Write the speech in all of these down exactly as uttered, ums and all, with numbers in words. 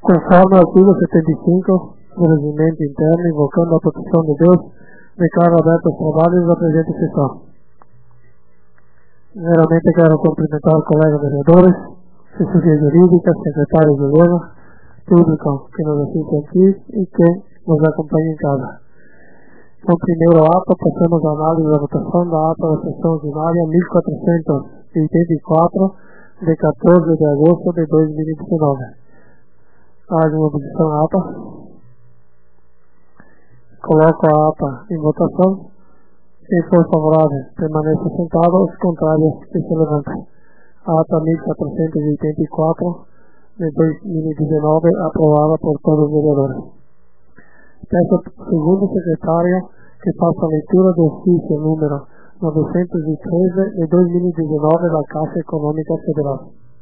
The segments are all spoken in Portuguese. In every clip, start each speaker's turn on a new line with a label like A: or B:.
A: Conforme o artigo setenta e cinco do regimento interno, invocando a proteção de Deus, declaro aberto os trabalhos da presente sessão. Primeiramente quero cumprimentar os colegas vereadores, assessoria jurídica, secretários de governo, público que nos assiste aqui e que nos acompanha em casa. No primeiro ato, passamos a análise da votação da ata da sessão ordinária mil quatrocentos e oitenta e quatro, de quatorze de agosto de dois mil e dezenove. Há alguma oposição à ata? Coloco a ata em votação. Quem for favorável, permaneça sentado, os contrários que se levantem. A ata mil quatrocentos e oitenta e quatro de dois mil e dezenove, aprovada por todos os vereadores. Peço ao segundo secretário que faça a leitura do ofício número novecentos e treze de dois mil e dezenove da Caixa Econômica Federal.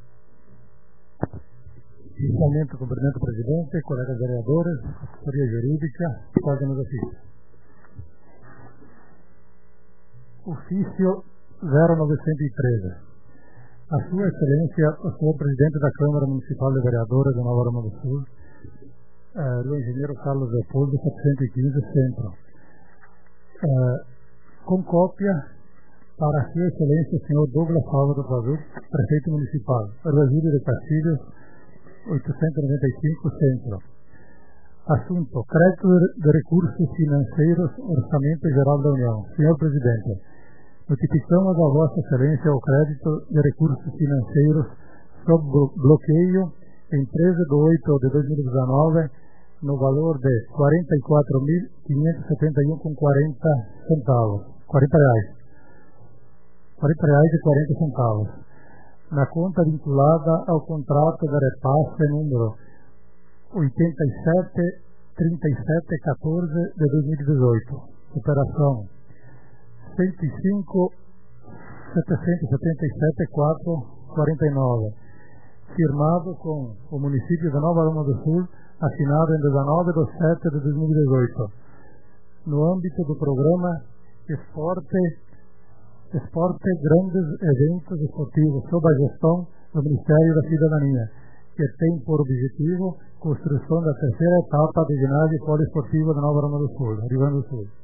B: Inicialmente, cumprimento o presidente, colegas vereadores, assessoria jurídica, pode nos assistir. Ofício zero novecentos e treze. A Sua Excelência, o senhor presidente da Câmara Municipal de Vereadores de Nova Arama do Sul, eh, o engenheiro Carlos Leopoldo, setecentos e quinze, Centro. Eh, com cópia para a Sua Excelência, o senhor Douglas Álvaro Brasil, prefeito municipal, Ervasílio de Castilhos, oitocentos e noventa e cinco, Centro. Assunto: crédito de recursos financeiros, Orçamento Geral da União. Senhor Presidente, notificamos a Vossa Excelência o crédito de recursos financeiros sob bloqueio em treze de oito de dois mil e dezenove no valor de quarenta e quatro mil quinhentos e setenta e um reais com quarenta centavos. quarenta reais. quarenta reais e quarenta centavos. Na conta vinculada ao contrato de repasse número oitenta e sete, trinta e sete, quatorze de dois mil e dezoito. Operação cento e cinco, setecentos e setenta e sete, quatro, quarenta e nove. Firmado com o município de Nova Arama do Sul, assinado em dezenove de setembro de dois mil e dezoito. No âmbito do programa Esporte Esporte Grandes Eventos Esportivos, sob a gestão do Ministério da Cidadania, que tem por objetivo construção da terceira etapa do ginásio poliesportivo de Nova Arama do Sul, Rio Grande do Sul.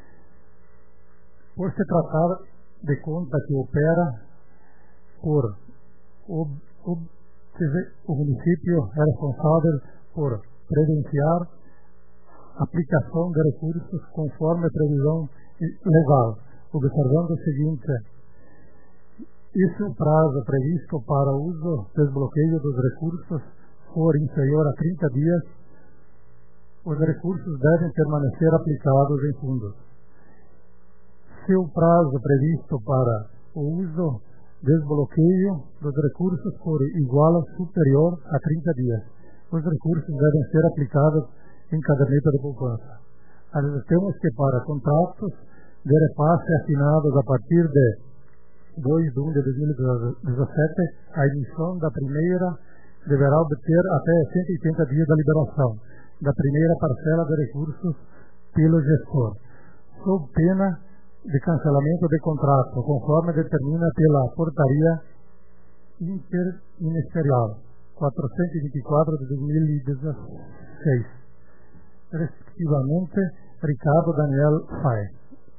B: Por se tratar de conta que opera por o, o, o município é responsável por prevenciar a aplicação de recursos conforme previsão legal, observando o seguinte: esse o prazo previsto para o uso desbloqueio dos recursos for inferior a trinta dias, os recursos devem permanecer aplicados em fundos. Se o prazo previsto para o uso desbloqueio dos recursos for igual ou superior a trinta dias, os recursos devem ser aplicados em caderneta de poupança. Temos que, para contratos de repasse assinados a partir de dois de um de dois mil e dezessete, a emissão da primeira deverá obter até cento e oitenta dias da liberação da primeira parcela de recursos pelo gestor, sob pena de cancelamento de contrato, conforme determina pela portaria interministerial quatrocentos e vinte e quatro de dois mil e dezesseis. Respectivamente, Ricardo Daniel Fae.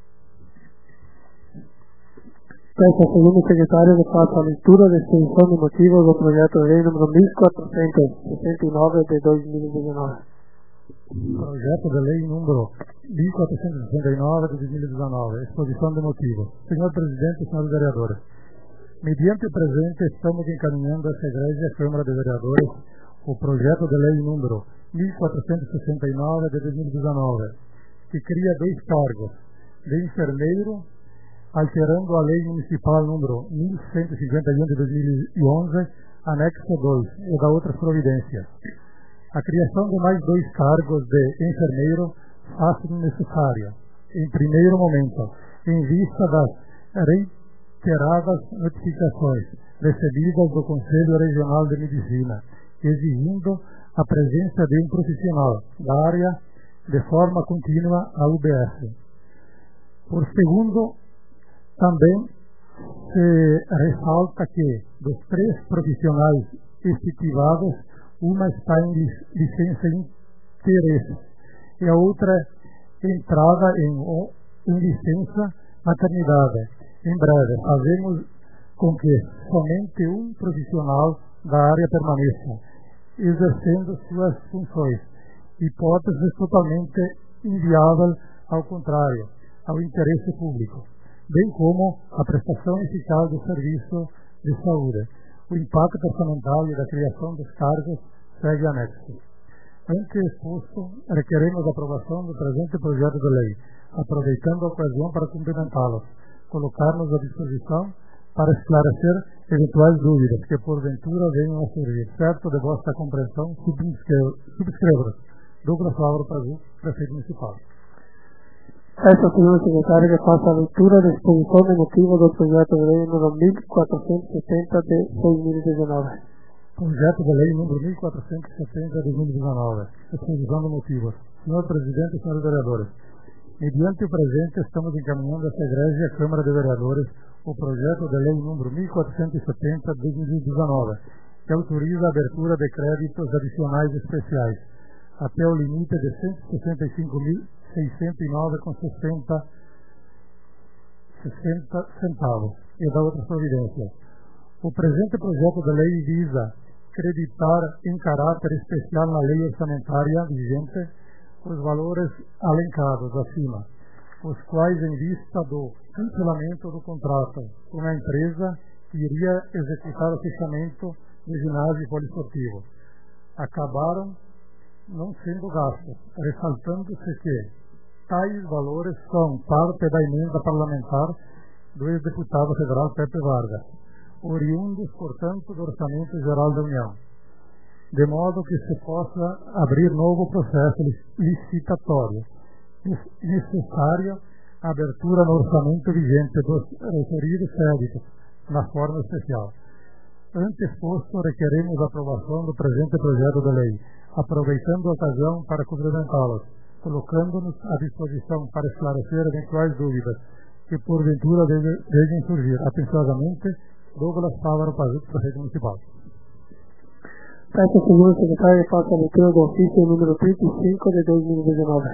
A: Peço ao segundo secretário que faça a leitura da exposição de motivos do projeto de lei número mil quatrocentos e sessenta e nove de dois mil e dezenove.
B: Projeto de lei número mil quatrocentos e sessenta e nove de dois mil e dezenove. Exposição de motivos. Senhor Presidente e senhores vereadores, mediante o presente, estamos encaminhando essa Igreja Câmara de Vereadores o projeto de lei número mil quatrocentos e sessenta e nove de dois mil e dezenove, que cria dois cargos de enfermeiro, alterando a Lei Municipal número mil cento e cinquenta e um de dois mil e onze, anexo dois, e da outras providências. A criação de mais dois cargos de enfermeiro faz-se necessária, em primeiro momento, em vista das reiteradas notificações recebidas do Conselho Regional de Medicina, exigindo a presença de um profissional da área de forma contínua à U B S. Por segundo, também se ressalta que, dos três profissionais efetivados, Uma está em licença interesse e a outra entrada em, em licença maternidade. Em breve, fazemos com que somente um profissional da área permaneça, exercendo suas funções, hipótese totalmente inviável ao contrário, ao interesse público, bem como a prestação eficaz do serviço de saúde. O impacto orçamental e da criação dos cargos segue anexo. Ante exposto, requeremos a aprovação do presente projeto de lei, aproveitando a ocasião para cumprimentá-los, colocar-nos à disposição para esclarecer eventuais dúvidas que porventura venham a surgir. Certo de vossa compreensão, subscrevo. Douglas Álvaro Pazu, prefeito municipal.
A: Peço, senhor secretário, que faça a leitura da exposição de motivo do projeto de lei número mil quatrocentos e setenta de dois mil e dezenove.
B: Projeto de lei número mil quatrocentos e setenta de dois mil e dezenove. Exposição de motivos. Senhor presidente e senhores vereadores, mediante o presente, estamos encaminhando essa igreja e a Câmara de Vereadores o projeto de lei número mil quatrocentos e setenta de dois mil e dezenove, que autoriza a abertura de créditos adicionais especiais, até o limite de cento e sessenta e cinco mil seiscentos e nove vírgula sessenta centavos e da outras providências. O presente projeto de lei visa creditar em caráter especial na lei orçamentária vigente os valores alencados acima, os quais, em vista do cancelamento do contrato com a empresa que iria executar o fechamento do ginásio poliesportivo, acabaram não sendo gastos, ressaltando-se que tais valores são parte da emenda parlamentar do ex-deputado federal Pepe Vargas, oriundos, portanto, do Orçamento Geral da União, de modo que se possa abrir novo processo licitatório, necessário a abertura no orçamento vigente dos referidos créditos, na forma especial. Ante exposto, requeremos a aprovação do presente projeto de lei, aproveitando a ocasião para cumprimentá-los, colocando-nos à disposição para esclarecer eventuais dúvidas que porventura devem surgir. Atenciosamente, Douglas Álvaro Pazu, prefeito municipal.
A: Peço, senhor secretário, que faça a leitura do ofício número trinta e cinco de dois mil e dezenove.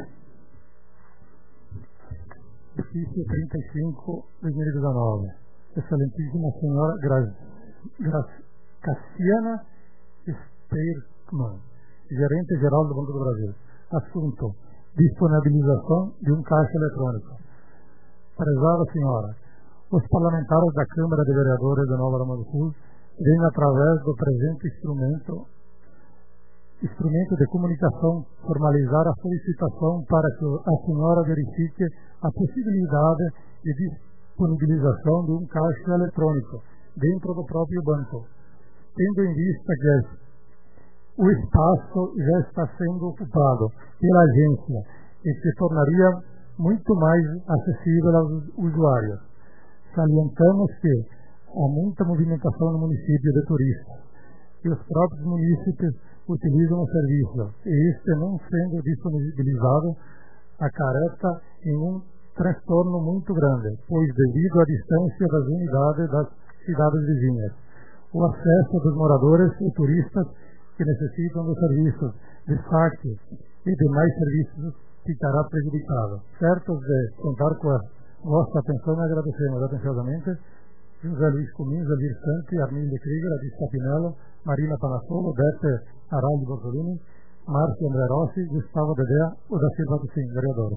B: Ofício trinta e cinco de dois mil e dezenove. Excelentíssima senhora Gra... Gra... Cassiana Speirman, gerente-geral do Banco do Brasil. Assunto: disponibilização de um caixa eletrônico. Prezada senhora, os parlamentares da Câmara de Vereadores de Nova Arama do Sul vêm, através do presente instrumento, instrumento de comunicação, formalizar a solicitação para que a senhora verifique a possibilidade de disponibilização de um caixa eletrônico dentro do próprio banco, tendo em vista que o espaço já está sendo ocupado pela agência e se tornaria muito mais acessível aos usuários. Salientamos que há muita movimentação no município de turistas e os próprios munícipes utilizam o serviço, e este, não sendo disponibilizado, acarreta em um transtorno muito grande, pois devido à distância das unidades das cidades vizinhas, o acesso dos moradores e turistas que necessitam dos serviços de saque e demais serviços ficará prejudicado. Certos de contar com a vossa atenção, agradecemos atenciosamente José Luiz Comins, Elir Sante, Armínio Krieger, Adis Capinello, Marina Panassolo, Bete Araldi Bortolini, Márcio André Rossi, Gustavo Dedea, o da Silva do Sim, vereadores.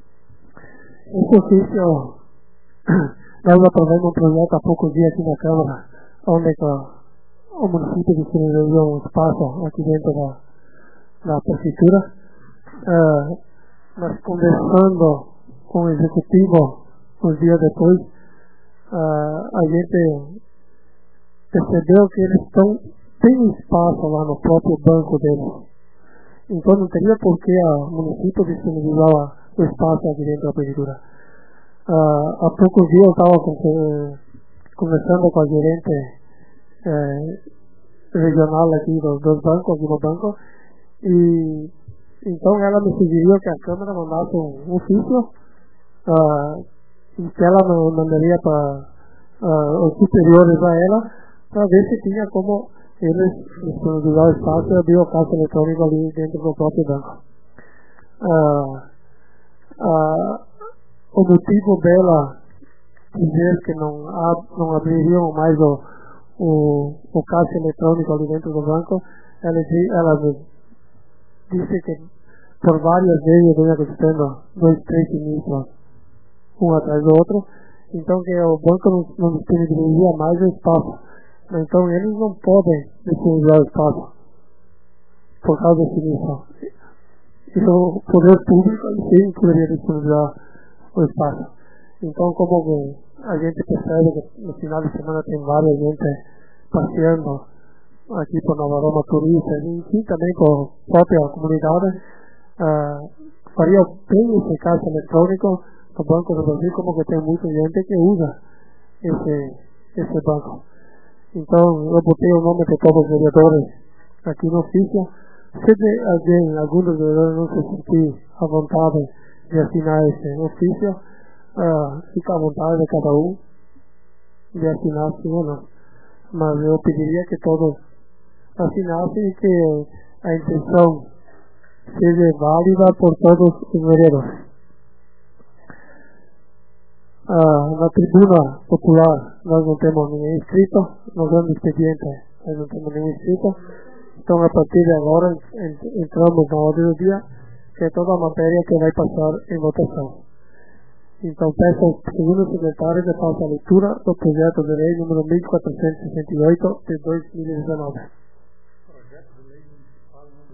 A: Esse ofício, nós aprovamos um projeto há poucos dias aqui na Câmara, onde o município disponibilizou um espaço aqui dentro da, da prefeitura. Uh, nós conversando com o executivo uns dias depois, uh, a gente percebeu que eles estão, tem um espaço lá no próprio banco deles. Então não teria por que o município disponibilizar o espaço aqui dentro da prefeitura. Uh, há poucos dias eu estava com, conversando com a gerente eh, regional aqui dos, dos bancos, aqui no banco, e então ela me sugeriu que a Câmara mandasse um ofício uh, e que ela mandaria para uh, os superiores a ela, para ver se tinha como eles disponibilizaram o espaço e abriu a caixa eletrônica ali dentro do próprio banco. Ah, ah, o motivo dela dizer que não, ab, não abririam mais o, o, o caixa eletrônico ali dentro do banco, ela, ela disse que por várias vezes vem acontecendo dois, três sinistros, um atrás do outro, então que o banco não, não disponibilizaria mais o espaço. Então eles não podem disponibilizar o espaço por causa do sinistro. E o poder público sim poderia disponibilizar o espaço. Então, como a gente percebe que no final de semana tem várias gente passeando aqui por Nova Roma, turistas, e sim também por própria comunidade, uh, faria bem esse caixa eletrônico no Banco do Brasil, como que tem muita gente que usa esse, esse banco. Então, eu botei o nome de todos os vereadores aqui no ofício. Se de alguém, algum dos vereadores não se sentir à vontade de assinar esse ofício, uh, fica à vontade de cada um de assinar sim ou não. Mas eu pediria que todos assinassem e que a intenção seja válida por todos os vereadores. Uh, na tribuna popular nós não temos ninguém inscrito, no grande expediente nós não temos ninguém inscrito. Então, a partir de agora, entramos na ordem do dia, que é toda a matéria que vai passar em votação. Então, peço ao segundo secretário que faça a leitura do projeto de lei número mil quatrocentos e sessenta e oito de dois mil e dezenove.
B: Projeto de lei municipal número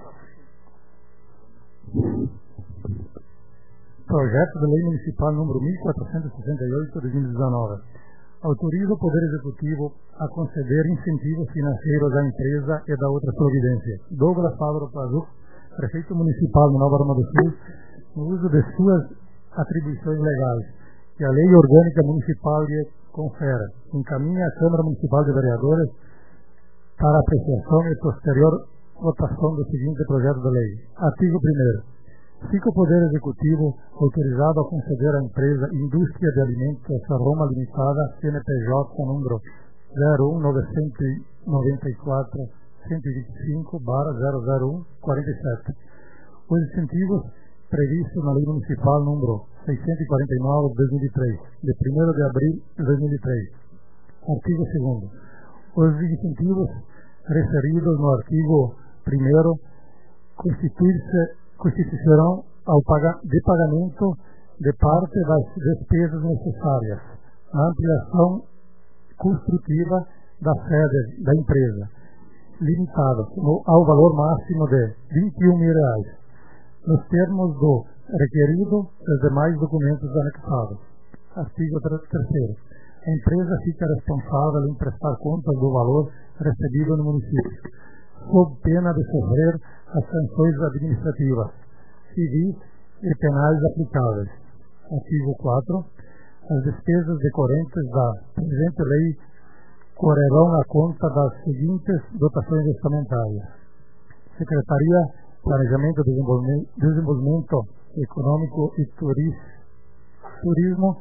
B: Projeto de lei municipal número mil quatrocentos e sessenta e oito de dois mil e dezenove. Autoriza o Poder Executivo a conceder incentivos financeiros à empresa e da outra providência. Douglas Fávaro Pazuc, prefeito municipal de Nova Roma do Sul, no uso de suas atribuições legais, que a Lei Orgânica Municipal lhe confere, encaminha à Câmara Municipal de Vereadores para apreciação e posterior votação do seguinte projeto de lei. Artigo primeiro. Fica o Poder Executivo autorizado a conceder à empresa Indústria de Alimentos S A Roma Limitada, C N P J número zero um nove nove quatro um dois cinco barra zero zero um quarenta e sete. Os incentivos previstos na Lei Municipal número seiscentos e quarenta e nove de dois mil e três, de primeiro de abril de dois mil e três. Artigo segundo. Os incentivos referidos no artigo primeiro constituem-se constituirão ao paga, de pagamento de parte das despesas necessárias à ampliação construtiva da sede da empresa, limitado no, ao valor máximo de vinte e um mil reais, nos termos do requerido dos demais documentos anexados. Artigo terceiro. A empresa fica responsável em prestar contas do valor recebido no município, sob pena de sofrer as sanções administrativas, civis e penais aplicáveis. Artigo quatro. As despesas decorrentes da presente lei correrão à conta das seguintes dotações orçamentárias: Secretaria Planejamento e Desenvolvimento, Desenvolvimento Econômico e Turis, Turismo,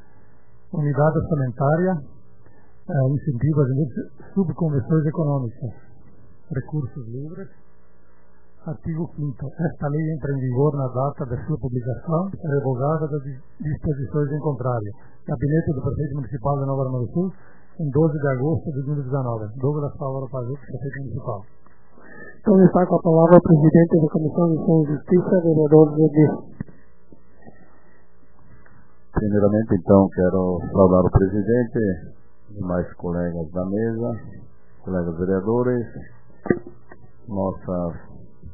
B: Unidade Orçamentária, eh, Incentivos e Subconvenções Econômicas, Recursos Livres. Artigo quinto. Esta lei entra em vigor na data de sua publicação, revogada das disposições em contrário. Gabinete do Prefeito Municipal de Nova Roma do Sul, em doze de agosto de dois mil e dezenove. Douglas Fávaro Pazuc, Prefeito Municipal.
A: Então, está com a palavra o presidente da Comissão de Justiça e Justiça, vereador Zé.
C: Primeiramente, então, quero saudar o presidente e mais colegas da mesa, colegas vereadores, nossas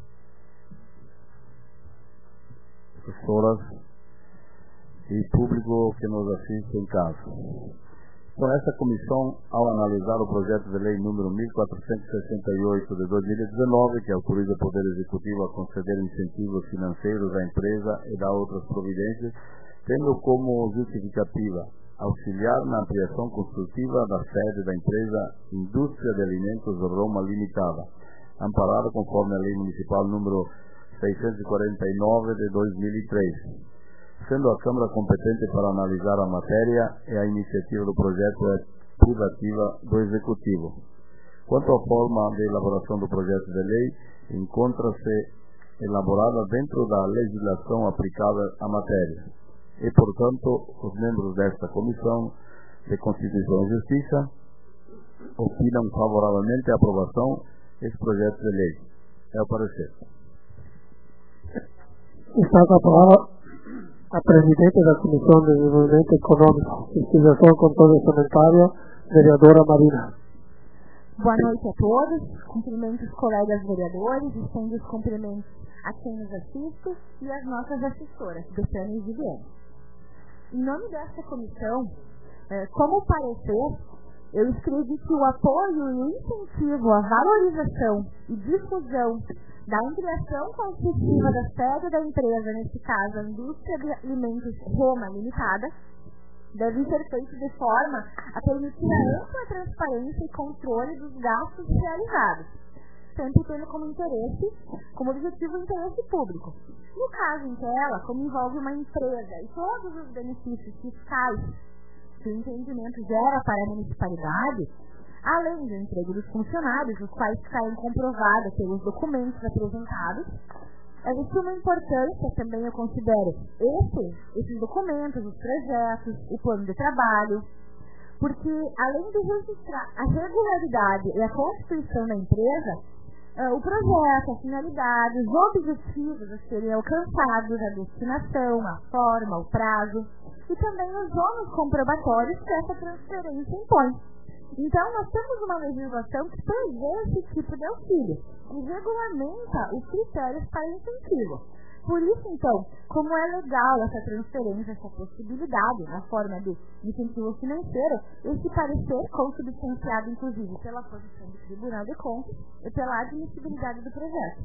C: professoras e público que nos assiste em casa. Então, essa comissão, ao analisar o projeto de lei número mil quatrocentos e sessenta e oito de dois mil e dezenove, que autoriza o Poder Executivo a conceder incentivos financeiros à empresa e dar outras providências, tendo como justificativa auxiliar na ampliação construtiva da sede da empresa Indústria de Alimentos Roma Limitada, amparada conforme a Lei Municipal número seiscentos e quarenta e nove de dois mil e três, sendo a Câmara competente para analisar a matéria e a iniciativa do projeto é privativa do Executivo. Quanto à forma de elaboração do projeto de lei, encontra-se elaborada dentro da legislação aplicada à matéria. E, portanto, os membros desta Comissão de Constituição e Justiça opinam favoravelmente a aprovação deste projeto de lei. É o parecer.
A: Está com a palavra a Presidente da Comissão de Desenvolvimento Econômico, Fiscalização e Controle Orçamentário, vereadora Marina.
D: Boa noite a todos, cumprimentos colegas vereadores, estendo os cumprimentos a quem nos assiste e às nossas assessoras, Betânia e Viviane. Em nome desta comissão, como parecer, eu escrevi que o apoio e o incentivo à valorização e difusão da ampliação construtiva da sede da empresa, nesse caso a Indústria de Alimentos Roma Limitada, deve ser feito de forma a permitir a ampla transparência e controle dos gastos realizados, sempre tendo como interesse, como objetivo o interesse público. No caso em tela, como envolve uma empresa e todos os benefícios fiscais que o empreendimento gera para a municipalidade, além do emprego dos funcionários, os quais ficarem comprovados pelos documentos apresentados, existe uma importância também, eu considero, esse, esses documentos, os projetos, o plano de trabalho, porque além de registrar a regularidade e a constituição da empresa, uh, o projeto, a finalidade, os objetivos a serem alcançados, a destinação, a forma, o prazo, e também os ônus comprobatórios que essa transferência impõe. Então, nós temos uma legislação que prevê esse tipo de auxílio e regulamenta os critérios para incentivo. Por isso, então, como é legal essa transferência, essa possibilidade na forma de incentivo financeiro, esse parecer consubstanciado, inclusive, pela posição do Tribunal de Contas e pela admissibilidade do projeto.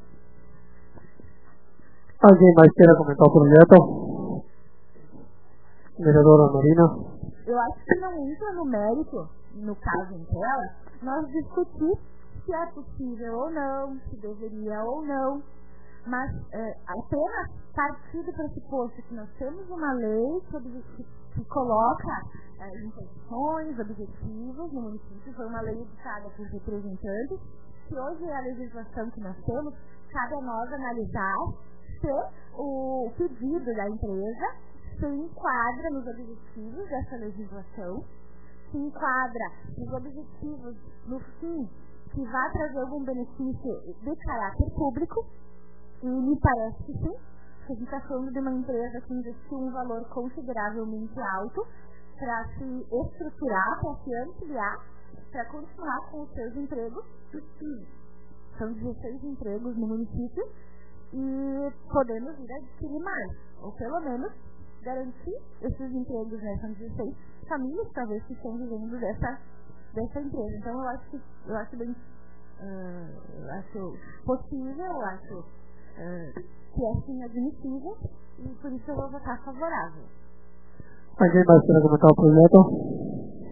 A: Alguém mais queira comentar o projeto? Vereadora Marina.
D: Eu acho que não entra no mérito, no caso em tela, nós discutir se é possível ou não, se deveria ou não, mas é, apenas partir do pressuposto que nós temos uma lei que, que coloca é, intenções, objetivos no município, foi uma lei editada por representantes, que hoje é a legislação que nós temos, cabe a nós analisar se o pedido da empresa se enquadra nos objetivos dessa legislação, se enquadra nos objetivos, no fim, que vai trazer algum benefício de caráter público, e me parece que sim, que a gente está falando de uma empresa que investiu um valor consideravelmente alto para se estruturar, para se ampliar, para continuar com os seus empregos. São dezesseis empregos no município e podemos ir adquirir mais, ou pelo menos garantir esses empregos, né? São dezesseis famílias, talvez, que estão vivendo dessa, dessa empresa. Então, eu acho, que, eu acho bem uh, eu acho possível, eu acho uh, que é sim admissível, e por isso eu vou votar favorável.
A: Alguém mais quer comentar o projeto?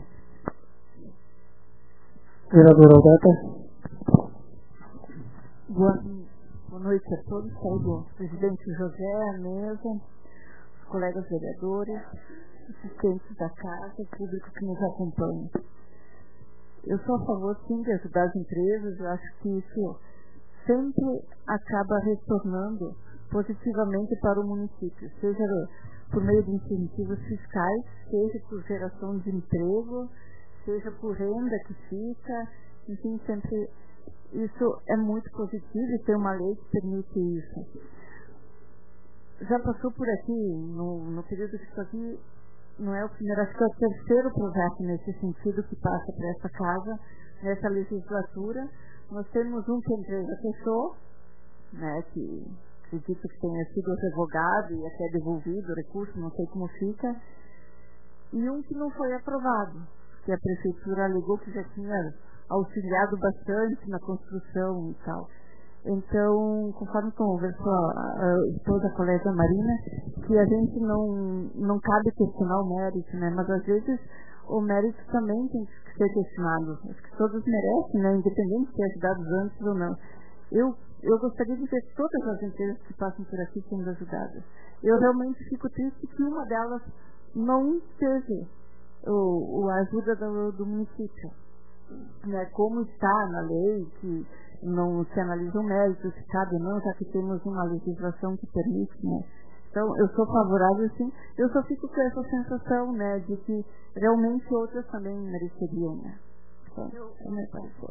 A: Vereadora Odete.
E: Boa, boa noite a todos, saúdo o presidente José, a mesa, colegas vereadores, assistentes da casa, público que nos acompanha. Eu sou a favor, sim, de ajudar as empresas. Eu acho que isso sempre acaba retornando positivamente para o município, seja por meio de incentivos fiscais, seja por geração de emprego, seja por renda que fica, enfim, sempre isso é muito positivo e tem uma lei que permite isso. Já passou por aqui, no, no período que estou aqui, não é o primeiro, acho que é o terceiro projeto nesse sentido que passa para essa casa, nessa legislatura. Nós temos um que a empresa fechou, né, que acredito que tenha sido revogado e até devolvido o recurso, não sei como fica, e um que não foi aprovado, que a prefeitura alegou que já tinha auxiliado bastante na construção e tal. Então, conforme conversou a esposa, a colega Marina, que a gente não, não cabe questionar o mérito, né? Mas às vezes o mérito também tem que ser questionado. Acho que todos merecem, né? Independente de ter ajudado antes ou não. Eu, eu gostaria de ver todas as empresas que passam por aqui sendo ajudadas. Eu realmente fico triste que uma delas não teve o, o a ajuda do, do município. né, como está na lei, que não se analisa o mérito, se cabe ou não, já que temos uma legislação que permite, né? Então, eu sou favorável, sim. Eu só fico com essa sensação, né, de que realmente outras também mereceriam, né? Então,
D: eu,
E: é meu parecer.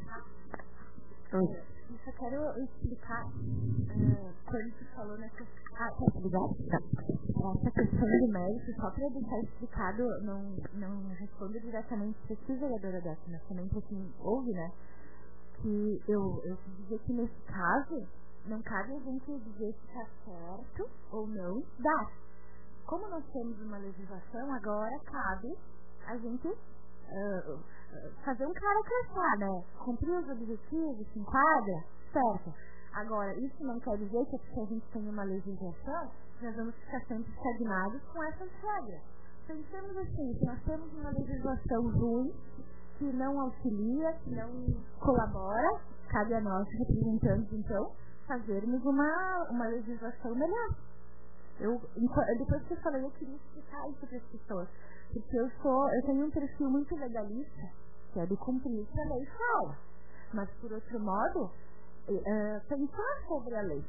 D: Eu só quero explicar uh, quando você falou nessa... Ah, tá ligado? Tá. Essa questão do mérito, só para deixar explicado, não, não respondo diretamente para ti, vereadora Dessa, mas também para quem ouve, né? Que eu, eu quis dizer que nesse caso, não cabe a gente dizer se está certo ou não dar. Como nós temos uma legislação, agora cabe a gente uh, fazer um cara crescer, né? Cumprir os objetivos, se enquadra, certo. Agora, isso não quer dizer que porque a gente tem uma legislação, nós vamos ficar sempre estagnados com essas regras. Pensamos assim, se nós temos uma legislação ruim, que não auxilia, que não colabora, cabe a nós, representantes, então, fazermos uma, uma legislação melhor. Eu, depois que eu falei, eu queria explicar isso para as pessoas, porque eu sou, eu tenho um perfil muito legalista, que é de cumprir o que a lei fala, mas por outro modo, uh, pensar sobre a lei.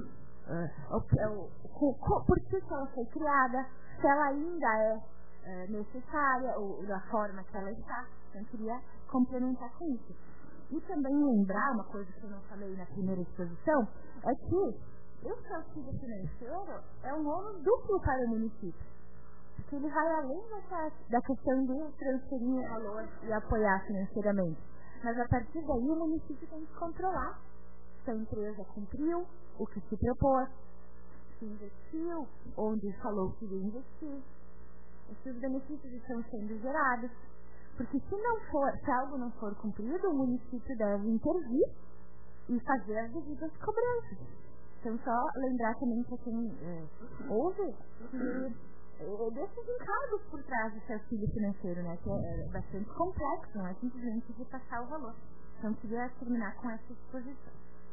D: Uh, o, o, o, por que ela foi criada, se ela ainda é uh, necessária, ou da forma que ela está. Então, eu queria complementar com isso. E também lembrar, uma coisa que eu não falei na primeira exposição, é que esse auxílio financeiro é um ônus duplo para o município. Porque ele vai além dessa, da questão de transferir o valor e apoiar financeiramente. Mas a partir daí o município tem que controlar se a empresa cumpriu o que se propôs, se investiu, onde falou que ia investir. Esses benefícios estão sendo gerados. Porque se não for, se algo não for cumprido, o município deve intervir e fazer as devidas cobranças. Então, só lembrar também para quem é, ouve que é, desses encargos por trás desse auxílio financeiro, né, que é, é bastante complexo, não é simplesmente repassar o valor. Então, queria terminar com essa exposição.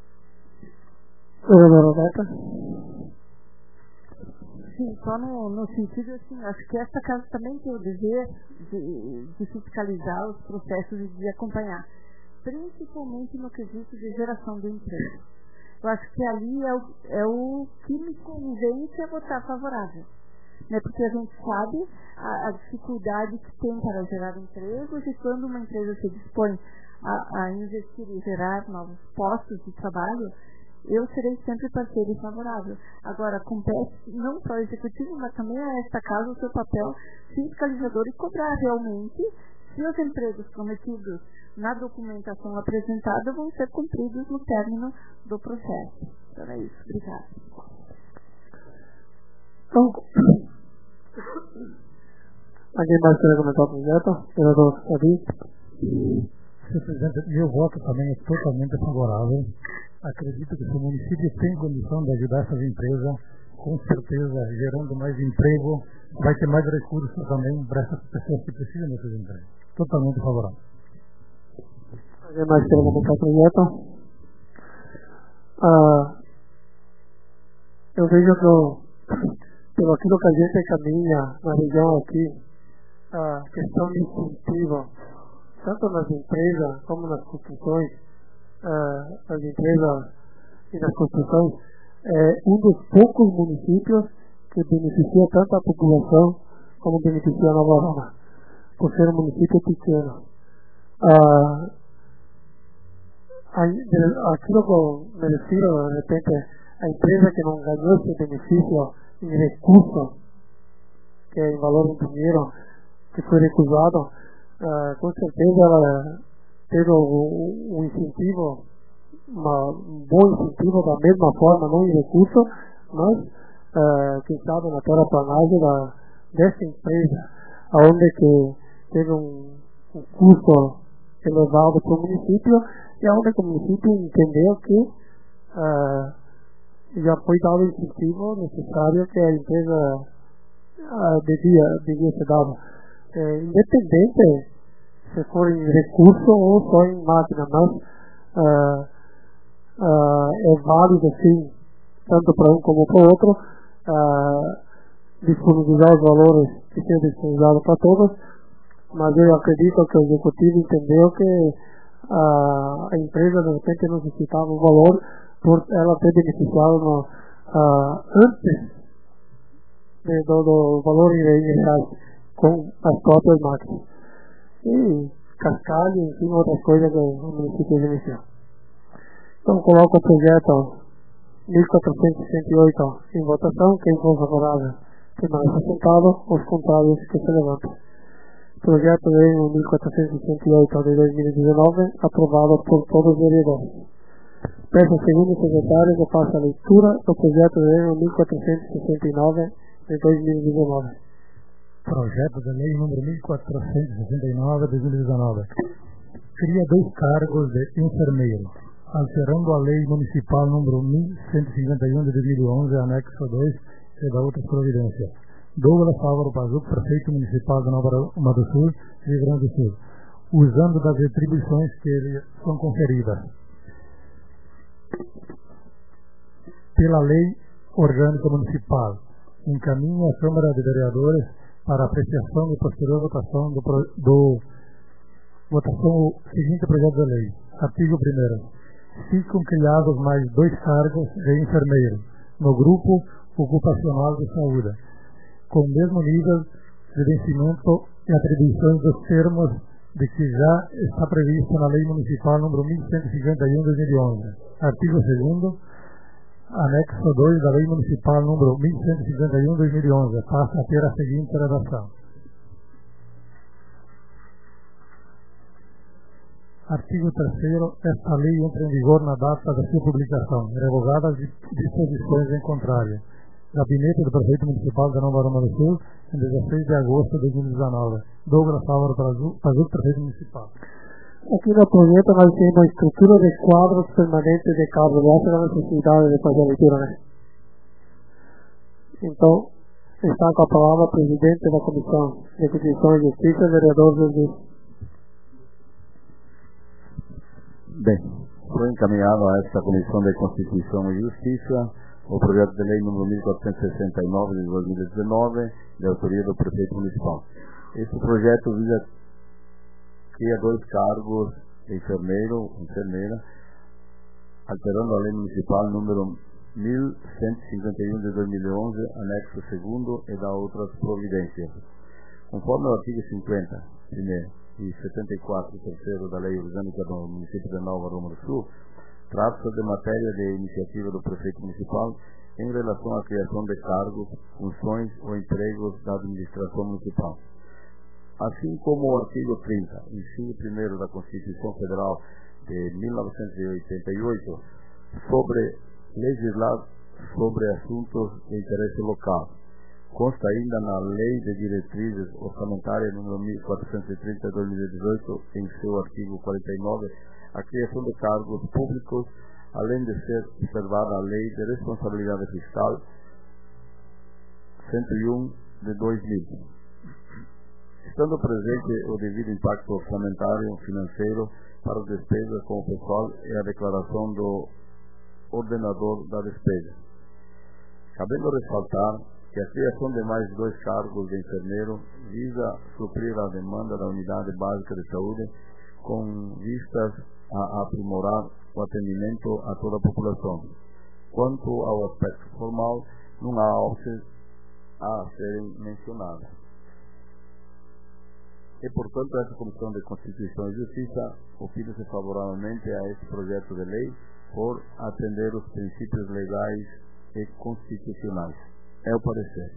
E: Sim, só no, no sentido, assim, acho que esta casa também tem o dever de, de fiscalizar os processos e de acompanhar, principalmente no quesito de geração de emprego. Eu acho que ali é o, é o que me convence a votar favorável, né? Porque a gente sabe a, a dificuldade que tem para gerar empregos, e quando uma empresa se dispõe a, a investir e gerar novos postos de trabalho, eu serei sempre parceiro e favorável. Agora, compete não só ao executivo, mas também a esta casa o seu papel fiscalizador e cobrar realmente se os empregos prometidos na documentação apresentada vão ser cumpridos no término do processo. Então é isso. Obrigada.
A: Então, alguém mais quer comentar o projeto? Vereador Davi?
B: Senhor Presidente, meu voto também é totalmente favorável. Acredito que se o município tem condição de ajudar essas empresas, com certeza, gerando mais emprego, vai ter mais recursos também para essas pessoas que precisam dessas empresas. Totalmente favorável.
A: Alguém mais quer comentar o projeto? Ah, eu vejo que, pelo aquilo que a gente caminha na região aqui, a questão de incentivo, tanto nas empresas como nas construções, Uh, nas empresas e nas construções, é um dos poucos municípios que beneficia tanto a população como beneficia a Nova Roma, por ser um município pequeno. Uh, aquilo que eu me refiro, de repente, a empresa que não ganhou esse benefício em recurso, que é em valor em dinheiro, que foi recusado, uh, com certeza ela teve um, um incentivo, uma, um bom incentivo da mesma forma, não em recurso, mas uh, quem sabe na terraplanagem da, dessa empresa, onde que teve um, um custo elevado para o município, e onde que o município entendeu que uh, já foi dado o incentivo necessário que a empresa uh, devia, devia ser dado. Uh, independente se for em recurso ou só em máquina, mas uh, uh, é válido sim, tanto para um como para o outro, uh, disponibilizar os valores que sejam disponibilizados para todos, mas eu acredito que o executivo entendeu que a, a empresa de repente necessitava um valor por ela ter beneficiado no, uh, antes de, do, do valor real com as próprias máquinas. E cascalho, enfim, outras coisas que o município iniciou. Então coloco o projeto mil quatrocentos e sessenta e oito em votação. Quem for favorável permaneça sentado, os contrários que se levantem. Projeto de lei mil quatrocentos e sessenta e oito de dois mil e dezenove, aprovado por todos os vereadores. Peço ao segundo secretário que faça a leitura do projeto de lei mil quatrocentos e sessenta e nove de dois mil e dezenove.
B: Projeto de lei número mil quatrocentos e sessenta e nove de dois mil e dezenove. Cria dois cargos de enfermeiro, alterando a lei municipal número mil cento e cinquenta e um de dois mil e onze, anexo dois, e da outras providências. Douglas Álvaro Pazuco, prefeito municipal de Nova Roma do Sul, Rio Grande do Sul, usando das atribuições que lhe são conferidas pela Lei Orgânica Municipal, encaminha a Câmara de Vereadores para apreciação e posterior votação do, do votação o seguinte projeto de lei. Artigo primeiro. Ficam criados mais dois cargos de enfermeiro no grupo ocupacional de saúde, com o mesmo nível de vencimento e atribuições dos termos de que já está previsto na Lei Municipal número mil cento e cinquenta e um de dois mil e onze. Artigo segundo. Anexo dois da Lei Municipal número mil cento e cinquenta e um de dois mil e onze. Passa a ter a seguinte redação. Artigo terceiro. Esta lei entra em vigor na data da sua publicação, revogadas as disposições em contrário. Gabinete do Prefeito Municipal de Nova Roma do Sul, em dezesseis de agosto de dois mil e dezenove. Douglas Álvaro Pazuco, Prefeito Municipal.
A: Aqui no projeto nós temos a estrutura de quadros permanentes de cargos. Essa é a necessidade de fazer a leitura, né? Então, está com a palavra o presidente da Comissão de Constituição e Justiça, vereador Jesus.
C: Bem, foi encaminhado a esta Comissão de Constituição e Justiça o projeto de lei número mil quatrocentos e sessenta e nove de dois mil e dezenove, de autoria do Prefeito Municipal. Este projeto visa cria dois cargos de enfermeiro, enfermeira, alterando a Lei Municipal número mil cento e cinquenta e um de dois mil e onze, anexo segundo, e da outras providências. Conforme o artigo cinquenta, primeiro, e setenta e quatro, terceiro da Lei Orgânica do Município de Nova Roma do Sul, trata-se de matéria de iniciativa do Prefeito Municipal em relação à criação de cargos, funções ou empregos da administração municipal. Assim como o artigo trinta, inciso primeiro da Constituição Federal de mil novecentos e oitenta e oito, sobre legislar sobre assuntos de interesse local, consta ainda na Lei de Diretrizes Orçamentárias número mil quatrocentos e trinta de dois mil e dezoito, em seu artigo quarenta e nove, a criação de cargos públicos, além de ser observada a Lei de Responsabilidade Fiscal cento e um de dois mil. Estando presente o devido impacto orçamentário financeiro para as despesas com o pessoal e a declaração do ordenador da despesa. Cabendo ressaltar que a criação de mais dois cargos de enfermeiro visa suprir a demanda da unidade básica de saúde com vistas a aprimorar o atendimento a toda a população. Quanto ao aspecto formal, não há algo a serem mencionadas. E, portanto, essa Comissão de Constituição e Justiça opina-se favoravelmente a este projeto de lei por atender os princípios legais e constitucionais. É o parecer.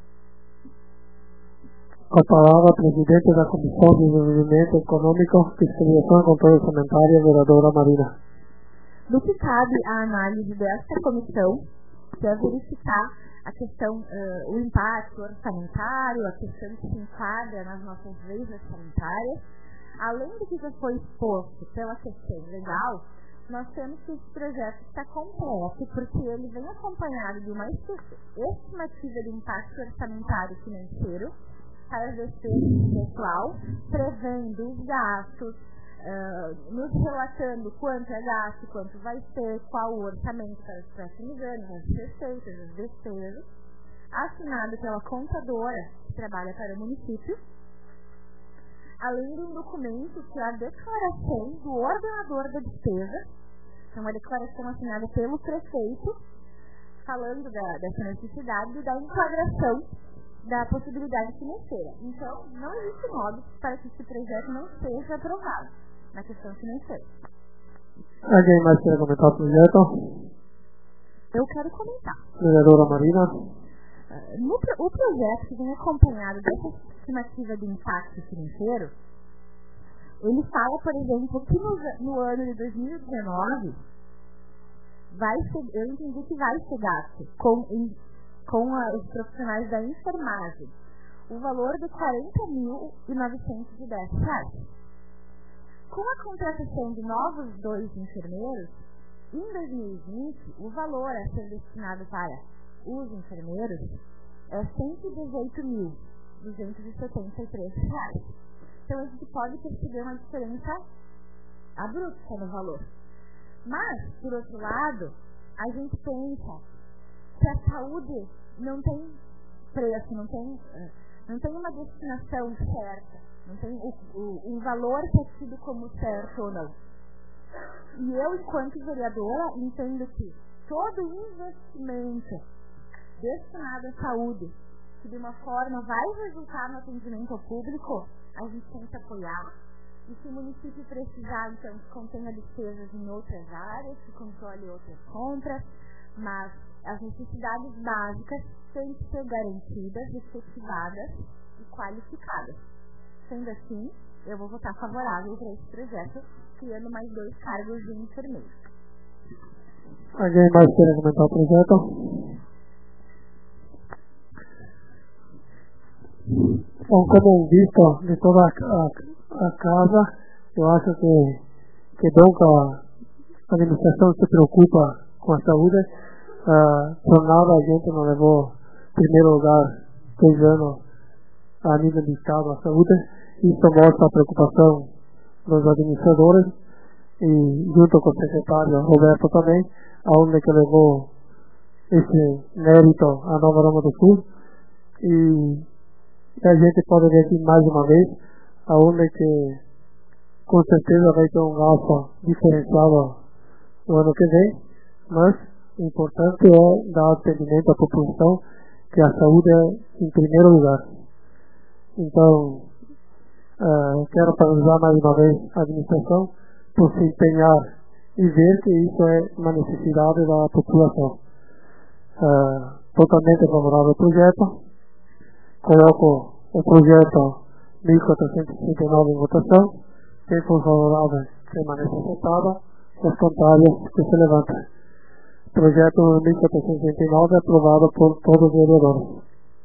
A: Com a palavra, presidente da Comissão de Desenvolvimento Econômico, Fiscalização e Controle Orçamentário, vereadora Marina.
D: No que cabe à análise desta comissão, que é verificar a questão, uh, o impacto orçamentário, a questão que se enquadra nas nossas leis orçamentárias. Além do que já foi exposto pela questão legal, nós temos que esse projeto está completo, porque ele vem acompanhado de uma estimativa de impacto orçamentário financeiro para as despesas do pessoal, prevendo os gastos, uh, nos relatando quanto é gasto, quanto vai ser, qual o orçamento para os próximos anos, as receitas, as despesas, assinado pela contadora que trabalha para o município. além de um documento que é a declaração do ordenador da despesa, é uma declaração assinada pelo prefeito, falando da, dessa necessidade e da enquadração da possibilidade financeira. Então, não existe modo para que esse projeto não seja aprovado na questão financeira.
A: Alguém mais quer comentar o projeto?
D: Eu quero comentar.
A: Vereadora Marina.
D: No, o projeto que vem acompanhado dessa estimativa de impacto financeiro, ele fala, por exemplo, que no, no ano de dois mil e dezenove, vai ser, eu entendi que vai ser gasto com, em, com a, os profissionais da enfermagem o valor de quarenta mil e novecentos e dez reais. Com a contratação de novos dois enfermeiros, em dois mil e vinte, o valor a ser destinado para os enfermeiros é cento e dezoito mil duzentos e setenta e três reais. Então a gente pode perceber uma diferença abrupta no valor. Mas, por outro lado, a gente pensa que a saúde não tem preço, não tem, não tem uma destinação certa, não tem o, o, um valor que é tido como certo ou não. E eu, enquanto vereadora, entendo que todo investimento destinado à saúde, que de uma forma vai resultar no atendimento ao público, a gente tem que apoiar. E se o município precisar, então, que contenha despesas em outras áreas, que controle outras compras, mas as necessidades básicas têm que ser garantidas, efetivadas e qualificadas. Sendo assim, eu vou votar favorável para esse projeto, criando mais dois cargos de enfermeiro.
A: Alguém mais quer comentar o projeto? Bom, como visto de toda a, a, a casa, eu acho que, que bom que a administração se preocupa com a saúde. Uh, por nada a gente não levou em primeiro lugar dois anos a nível de estado a saúde. Isso mostra a preocupação dos administradores e junto com o secretário Roberto também, aonde que levou esse mérito a Nova Roma do Sul. E a gente pode ver aqui mais uma vez, aonde que com certeza vai ter um gasto diferenciado no ano que vem, mas o importante é dar atendimento à população, que a saúde é em primeiro lugar. Então, uh, quero parabenizar mais uma vez a administração por se empenhar e ver que isso é uma necessidade da população. Uh, totalmente favorável ao projeto. Coloco o projeto mil quatrocentos e sessenta e nove em votação. Quem for favorável permanece sentado. Os contrários que se levantem. Projeto mil quatrocentos e sessenta e nove aprovado por todos os vereadores.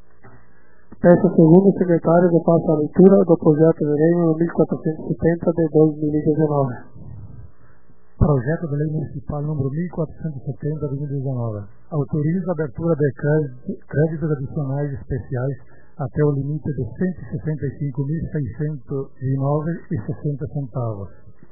A: Peço ao segundo secretário que faça a leitura do projeto de lei mil quatrocentos e setenta de dois mil e dezenove.
B: Projeto de lei municipal número mil quatrocentos e setenta de dois mil e dezenove. Autoriza a abertura de créditos adicionais especiais até o limite de cento e sessenta e cinco mil seiscentos e nove reais e sessenta centavos.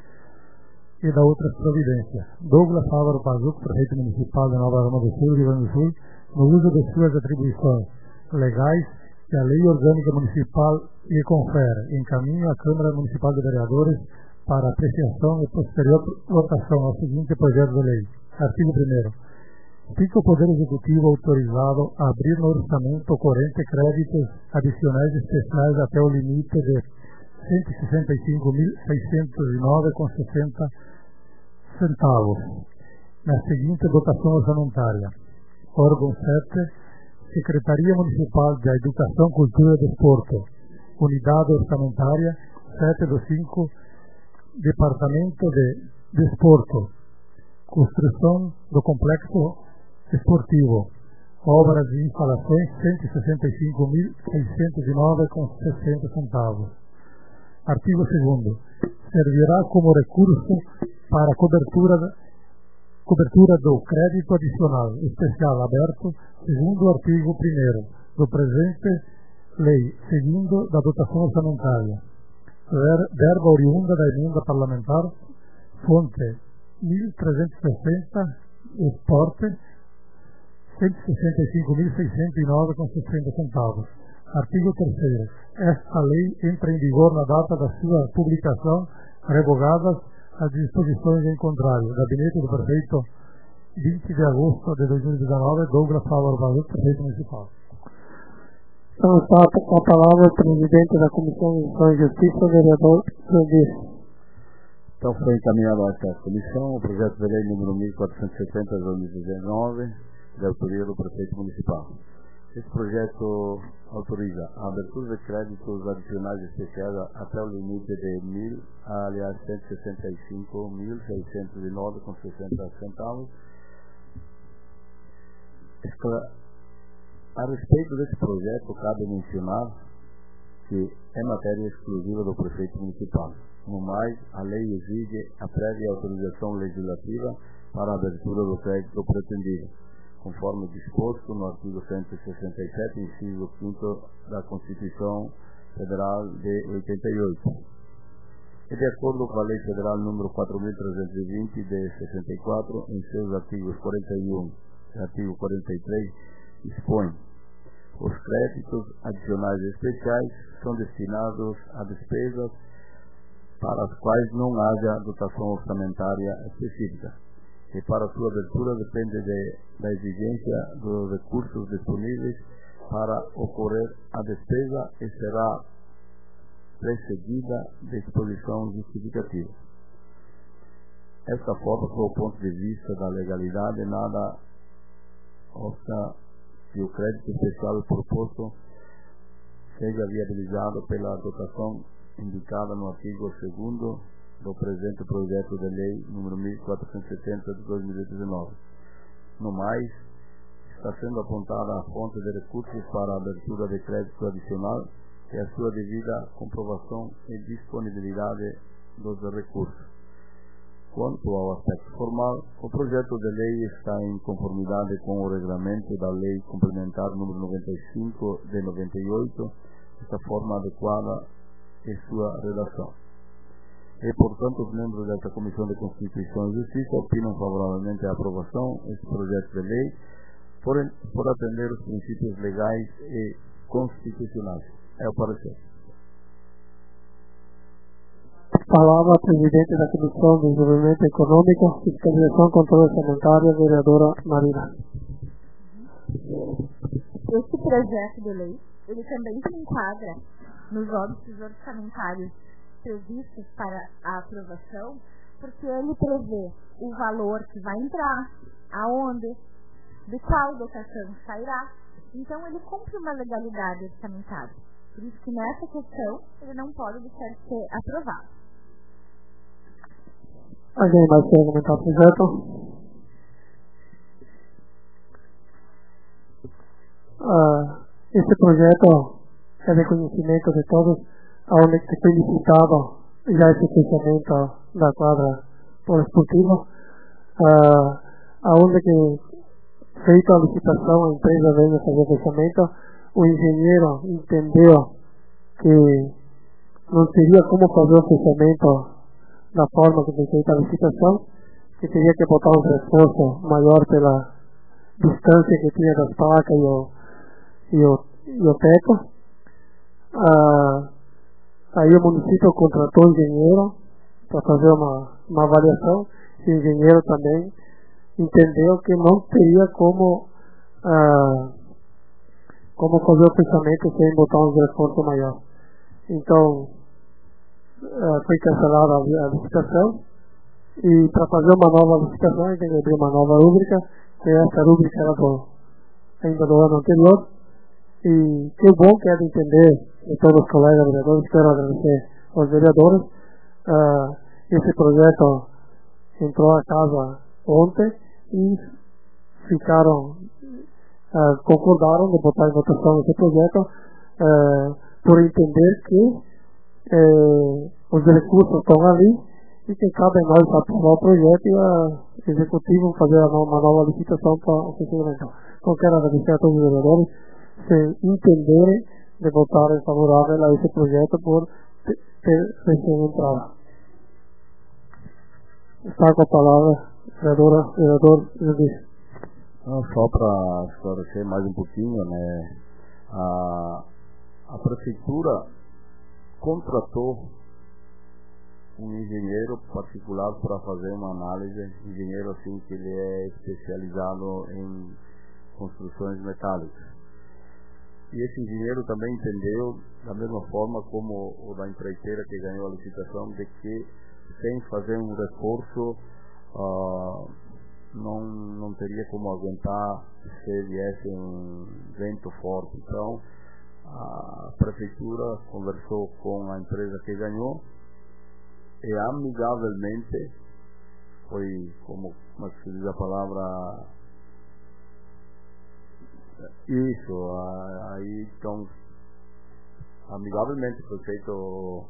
B: E da outras providências. Douglas Álvaro Pazuco, prefeito municipal de Nova Roma do Sul, Rio Grande do Sul, no uso de suas atribuições legais que a Lei Orgânica Municipal lhe confere, encaminha à Câmara Municipal de Vereadores para apreciação e posterior votação ao seguinte projeto de lei. Artigo primeiro. Fica o Poder Executivo autorizado a abrir no orçamento corrente créditos adicionais especiais até o limite de cento e sessenta e cinco mil seiscentos e nove reais e sessenta centavos, na seguinte dotação orçamentária. Órgão sete. Secretaria Municipal de Educação, Cultura e Desporto. Unidade orçamentária sete do cinco. Departamento de Desporto. Construção do Complexo Esportivo. Obras e instalações cento e sessenta e cinco mil seiscentos e nove reais e sessenta centavos. Artigo segundo. Servirá como recurso para cobertura, cobertura do crédito adicional especial aberto, segundo o artigo primeiro do presente lei, seguindo da dotação orçamentária. Verba oriunda da emenda parlamentar, fonte mil trezentos e sessenta, exporte cento e sessenta e cinco mil seiscentos e nove reais e sessenta centavos. Artigo terceiro. Esta lei entra em vigor na data da sua publicação, revogadas as disposições em contrário. Gabinete do Prefeito, vinte de agosto de dois mil e dezenove, Douglas Álvaro Baruch, Prefeito Municipal.
A: Então está com a palavra o presidente da Comissão de Educação e Justiça, vereador Jandir.
C: Então foi encaminhado a esta comissão o projeto de lei número mil quatrocentos e setenta de dois mil e dezenove, de autoria do Prefeito Municipal. Esse projeto autoriza a abertura de créditos adicionais especiais até o limite de mil, aliás, cento e sessenta e cinco mil seiscentos e nove vírgula sessenta centavos. A respeito desse projeto, cabe mencionar que é matéria exclusiva do Prefeito Municipal. No mais, a lei exige a prévia autorização legislativa para a abertura do crédito pretendido, conforme disposto no artigo cento e sessenta e sete, inciso quinto da Constituição Federal de oitenta e oito. E de acordo com a Lei Federal número quatro mil trezentos e vinte de sessenta e quatro, em seus artigos quarenta e um e artigo quarenta e três, dispõe: os créditos adicionais especiais são destinados a despesas para as quais não haja dotação orçamentária específica, e para sua abertura depende de, da exigência dos recursos disponíveis para ocorrer a despesa e será precedida de exposição justificativa. Esta forma, sob o ponto de vista da legalidade, nada obsta que o crédito especial proposto seja viabilizado pela dotação indicada no artigo segundo do presente projeto de lei número mil quatrocentos e setenta de dois mil e dezenove. No mais, está sendo apontada a fonte de recursos para a abertura de crédito adicional e a sua devida comprovação e disponibilidade dos recursos. Quanto ao aspecto formal, o projeto de lei está em conformidade com o regulamento da Lei Complementar número noventa e cinco de noventa e oito, desta forma adequada em sua redação. E, portanto, os membros desta Comissão de Constituição e Justiça opinam favoravelmente à aprovação deste projeto de lei por, por atender os princípios legais e constitucionais. É o parecer.
A: Palavra a presidente da Comissão de Desenvolvimento Econômico, Fiscalização e Controle Sanitário, vereadora Marina.
D: Este projeto de lei, ele também se enquadra nos óbitos orçamentários previstos para a aprovação, porque ele prevê o valor que vai entrar, aonde, de qual dotação sairá. Então, ele cumpre uma legalidade orçamentária. Por isso que nessa questão, ele não pode deixar de ser aprovado.
A: Alguém mais quer comentar o projeto? Ah, esse projeto é de conhecimento de todos, onde foi licitado já esse fechamento da quadra poliesportiva, ah, onde que feita a licitação, a empresa veio fazer o fechamento, o engenheiro entendeu que não teria como fazer o fechamento da forma que foi feita a licitação, que teria que botar um reforço maior pela distância que tinha das placas e o, e o, e o teto. Ah, aí o município contratou o engenheiro para fazer uma, uma avaliação, e o engenheiro também entendeu que não teria como, ah, como fazer o fechamento sem botar um reforço maior. Então, ah, foi cancelada a, a licitação, e para fazer uma nova licitação, a gente tem que abrir uma nova rúbrica, que essa rúbrica era do, ainda do ano anterior, e que bom que é de entender de todos os colegas vereadores. Quero agradecer aos vereadores. Uh, esse projeto entrou à casa ontem e ficaram, uh, concordaram de botar em votação esse projeto, uh, por entender que uh, os recursos estão ali e que cabe a nós aprovar o projeto e a executivo fazer uma nova licitação para o funcionamento. Então quero agradecer a todos os vereadores se entenderem de votarem favorável a esse projeto por ter recebido entrada. Está com a palavra, vereadora, vereador Judith.
C: Só para esclarecer mais um pouquinho, né, a, a prefeitura contratou um engenheiro particular para fazer uma análise, engenheiro assim que ele é especializado em construções metálicas. E esse engenheiro também entendeu, da mesma forma como o da empreiteira que ganhou a licitação, de que sem fazer um reforço uh, não, não teria como aguentar se viesse um vento forte. Então a prefeitura conversou com a empresa que ganhou e amigavelmente foi, como, como se diz a palavra, isso, aí então amigavelmente foi feito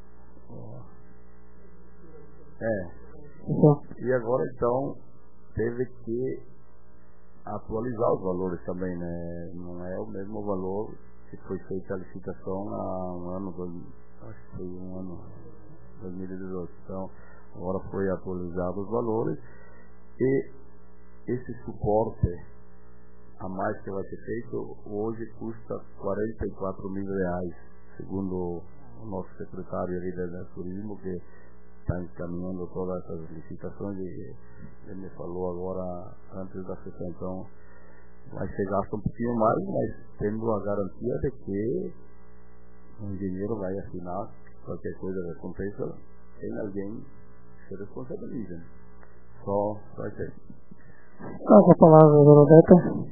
C: é e agora então teve que atualizar os valores também, né? Não é o mesmo valor que foi feita a licitação há um ano, dois, acho que foi um ano, dois mil e dezoito. Então, agora foi atualizado os valores e esse suporte a mais que vai ser feito hoje custa quarenta e quatro mil reais, segundo o nosso secretário ali da Turismo, que está encaminhando todas essas licitações, e ele me falou agora antes da sessão. Então vai ser gasto um pouquinho mais, mas tendo a garantia de que o engenheiro vai assinar qualquer coisa que aconteça, tem alguém que se responsabiliza. Só, só isso aí.
A: Com a palavra, dona Beta.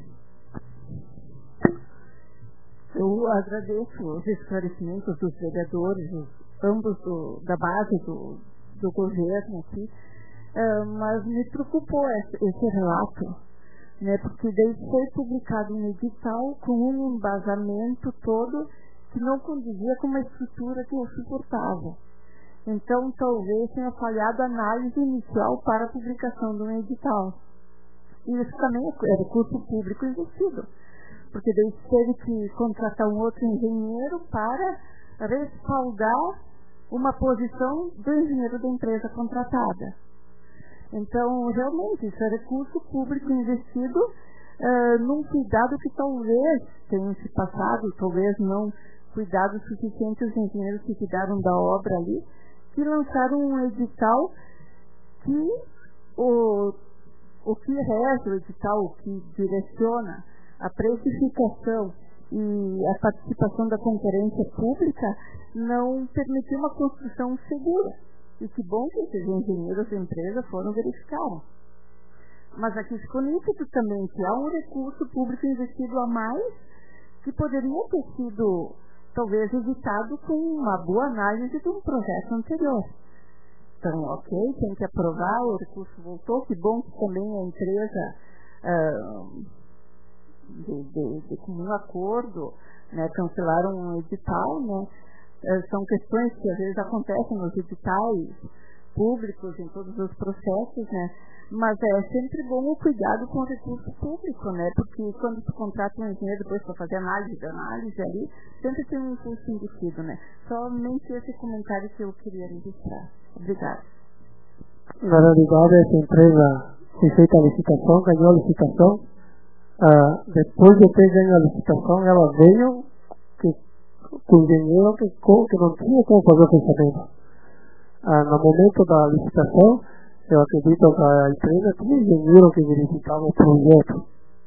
E: Eu agradeço os esclarecimentos dos vereadores, os, ambos do, da base do, do governo aqui, uh, mas me preocupou esse, esse relato, né, porque daí foi publicado um edital com um embasamento todo que não condizia com uma estrutura que eu suportava. Então, talvez tenha falhado a análise inicial para a publicação de um edital. E isso também é recurso público investido, porque daí teve que contratar um outro engenheiro para respaldar uma posição do engenheiro da empresa contratada. Então, realmente, isso é recurso público investido uh, num cuidado que talvez tenha se passado, talvez não cuidado suficiente os engenheiros que cuidaram da obra ali, que lançaram um edital que o, o que rege o edital, o que direciona a precificação e a participação da concorrência pública não permitiu uma construção segura. E que bom que esses engenheiros da empresa foram verificar. Mas aqui ficou nítido também que há um recurso público investido a mais que poderia ter sido, talvez, evitado com uma boa análise de um projeto anterior. Então, ok, tem que aprovar, o recurso voltou, que bom que também a empresa... Uh, De, de, de comum acordo, né, cancelaram um edital, né, são questões que às vezes acontecem nos editais públicos, em todos os processos, né, mas é sempre bom o cuidado com o recurso público, né, porque quando se contrata um engenheiro depois para fazer análise de análise ali, sempre tem um custo embutido, né. Somente esse comentário que eu queria registrar. Obrigada.
A: Na realidade, essa empresa foi feita a licitação, ganhou a licitação. Ah, depois de ter ganho a licitação, ela veio que, com o engenheiro que, que não tinha como fazer o fechamento. Ah, no momento da licitação, eu acredito que a empresa tinha engenheiro que verificava o projeto.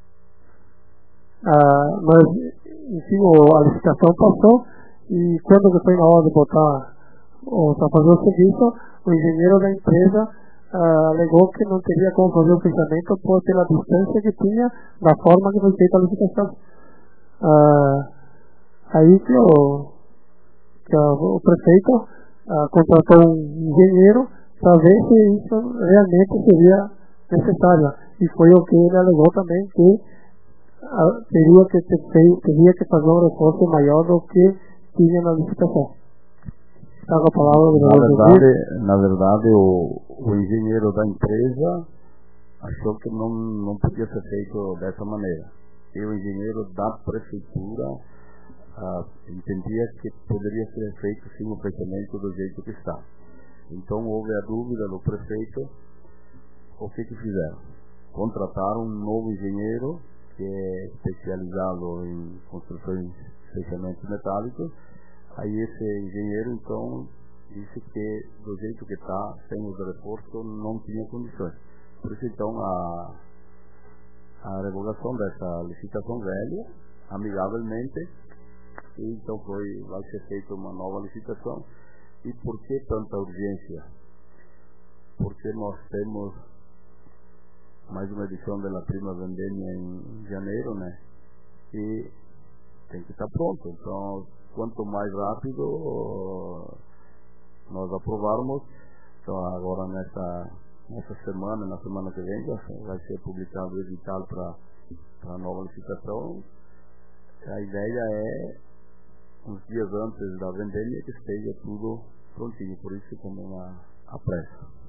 A: Ah, mas, enfim, a licitação passou e quando foi na hora de botar para fazer o serviço, o engenheiro da empresa Uh, alegou que não teria como fazer o fechamento por pela distância que tinha da forma que foi feita a licitação. Uh, aí que o, que o, o prefeito uh, contratou um engenheiro para ver se isso realmente seria necessário. E foi o que ele alegou também, que uh, teria, que ter feito, teria que fazer um reforço maior do que tinha na licitação.
C: Na verdade, na verdade o, o engenheiro da empresa achou que não, não podia ser feito dessa maneira. E o engenheiro da prefeitura ah, entendia que poderia ser feito sim o fechamento do jeito que está. Então houve a dúvida do prefeito. O que que fizeram? Contrataram um novo engenheiro que é especializado em construções especialmente metálicos. Aí esse engenheiro, então, disse que do jeito que está, sem o reforço, não tinha condições. Por isso, então, a, a revogação dessa licitação velha, amigavelmente, e então foi, vai ser feita uma nova licitação. E por que tanta urgência? Porque nós temos mais uma edição da Prima Vendemia em janeiro, né? E tem que estar pronto. Então, quanto mais rápido nós aprovarmos, então agora nessa, nessa semana, na semana que vem, vai ser publicado o edital para a nova licitação. A ideia é, uns dias antes da vendemia, que esteja tudo prontinho. Por isso também a, a pressa.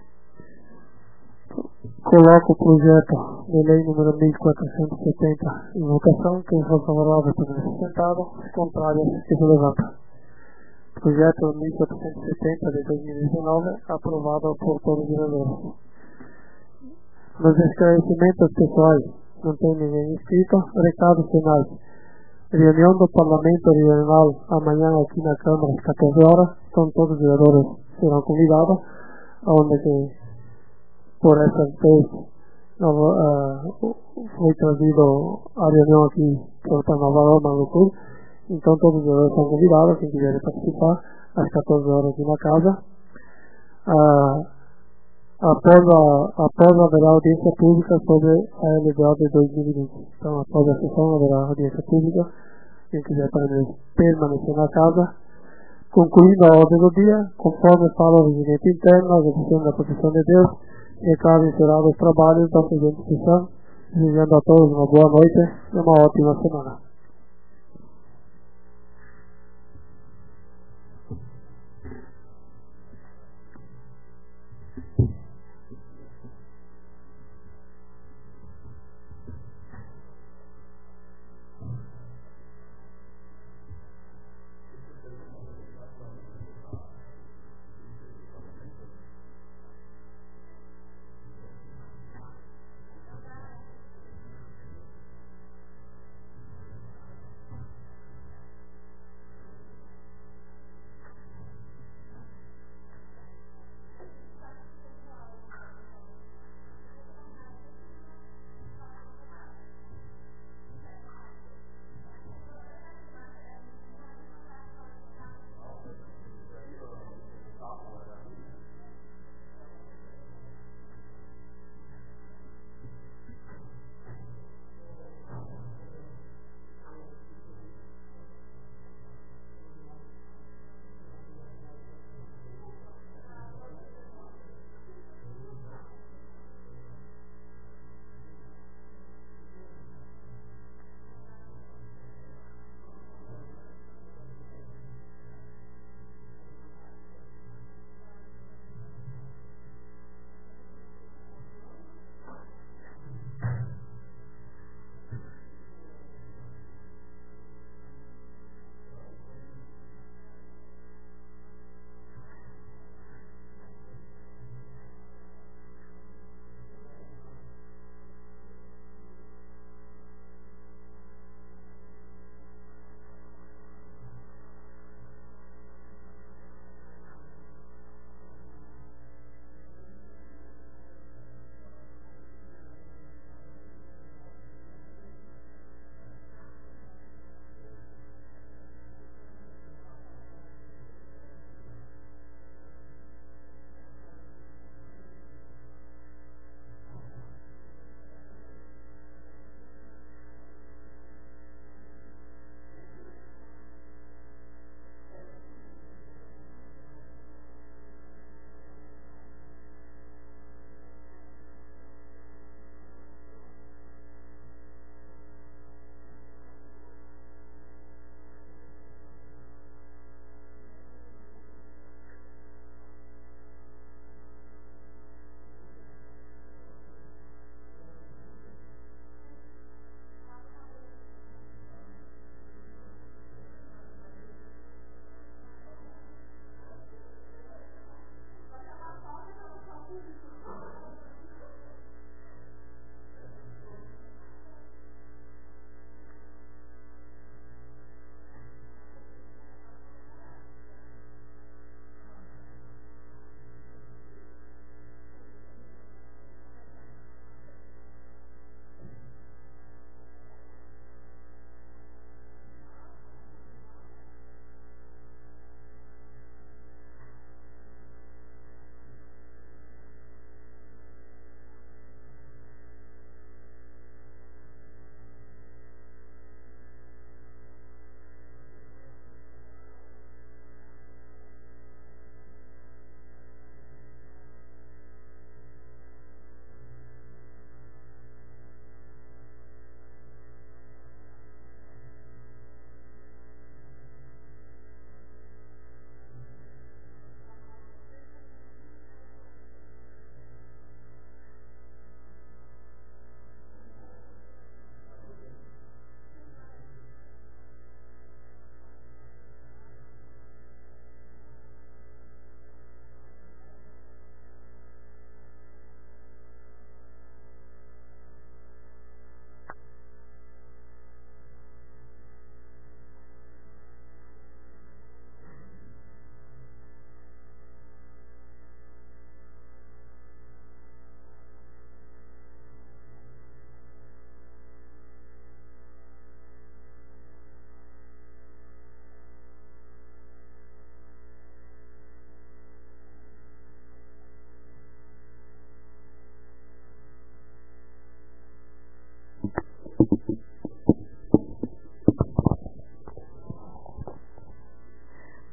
A: Coloco o projeto de lei número mil quatrocentos e setenta em votação. Quem for favorável permanece sentado, os contrários que se levantam. Projeto mil quatrocentos e setenta de dois mil e dezenove, aprovado por todos os vereadores. Nos esclarecimentos pessoais, não tem ninguém inscrito. Recados finais. Reunião do Parlamento Regional amanhã aqui na Câmara às quatorze horas. Então todos os vereadores serão convidados, onde que por essa vez uh, foi trazido a reunião aqui para Nova Roma do Sul. Então todos os vereadores são convidados, quem quiser participar, às quatorze horas aqui na casa. Uh, após, a, após haverá audiência pública sobre a L D O de dois mil e vinte. Então após a sessão haverá audiência pública, quem quiser permanecer na casa. Concluindo a ordem do dia, conforme fala o regimento interno, a execução da proteção de Deus, e caso encerrado os trabalhos da presente sessão, desejando a todos uma boa noite e uma ótima semana.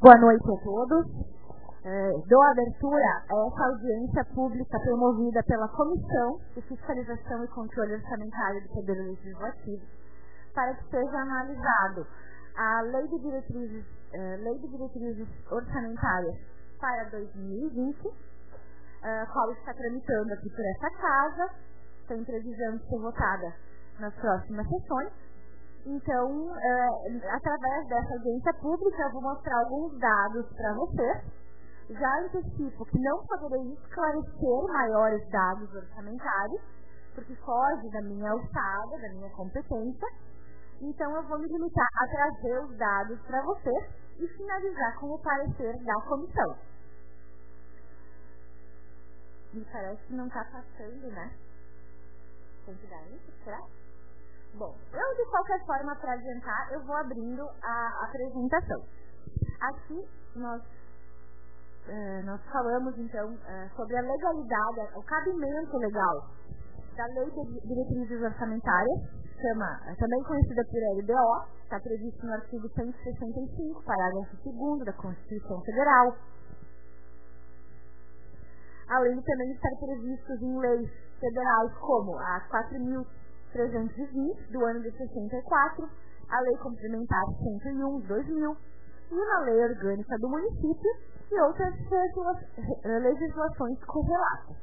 D: Boa noite a todos. É, dou abertura a essa audiência pública promovida pela Comissão de Fiscalização e Controle Orçamentário do Poder Legislativo para que seja analisado a Lei de Diretrizes, é, Lei de Diretrizes Orçamentárias para dois mil e vinte, a qual está tramitando aqui por essa casa, tem previsão de ser votada nas próximas sessões. Então, é, através dessa audiência pública, eu vou mostrar alguns dados para vocês. Já antecipo que não poderei esclarecer maiores dados orçamentários, porque foge da minha alçada, da minha competência. Então, eu vou me limitar a trazer os dados para vocês e finalizar com o parecer da comissão. Me parece que não está passando, né? Tem que dar isso, será? Bom, eu de qualquer forma, para adiantar, eu vou abrindo a apresentação. Aqui nós, eh, nós falamos então eh, sobre a legalidade, o cabimento legal da Lei de Diretrizes Orçamentárias, chama, também conhecida por L D O, está previsto no artigo cento e sessenta e cinco, parágrafo segundo da Constituição Federal. Além de também estar previstos em leis federais como a quatro mil trezentos e vinte, do ano de sessenta e quatro, a Lei Complementar cento e um, de dois mil, e na Lei Orgânica do Município e outras legislações correlatas.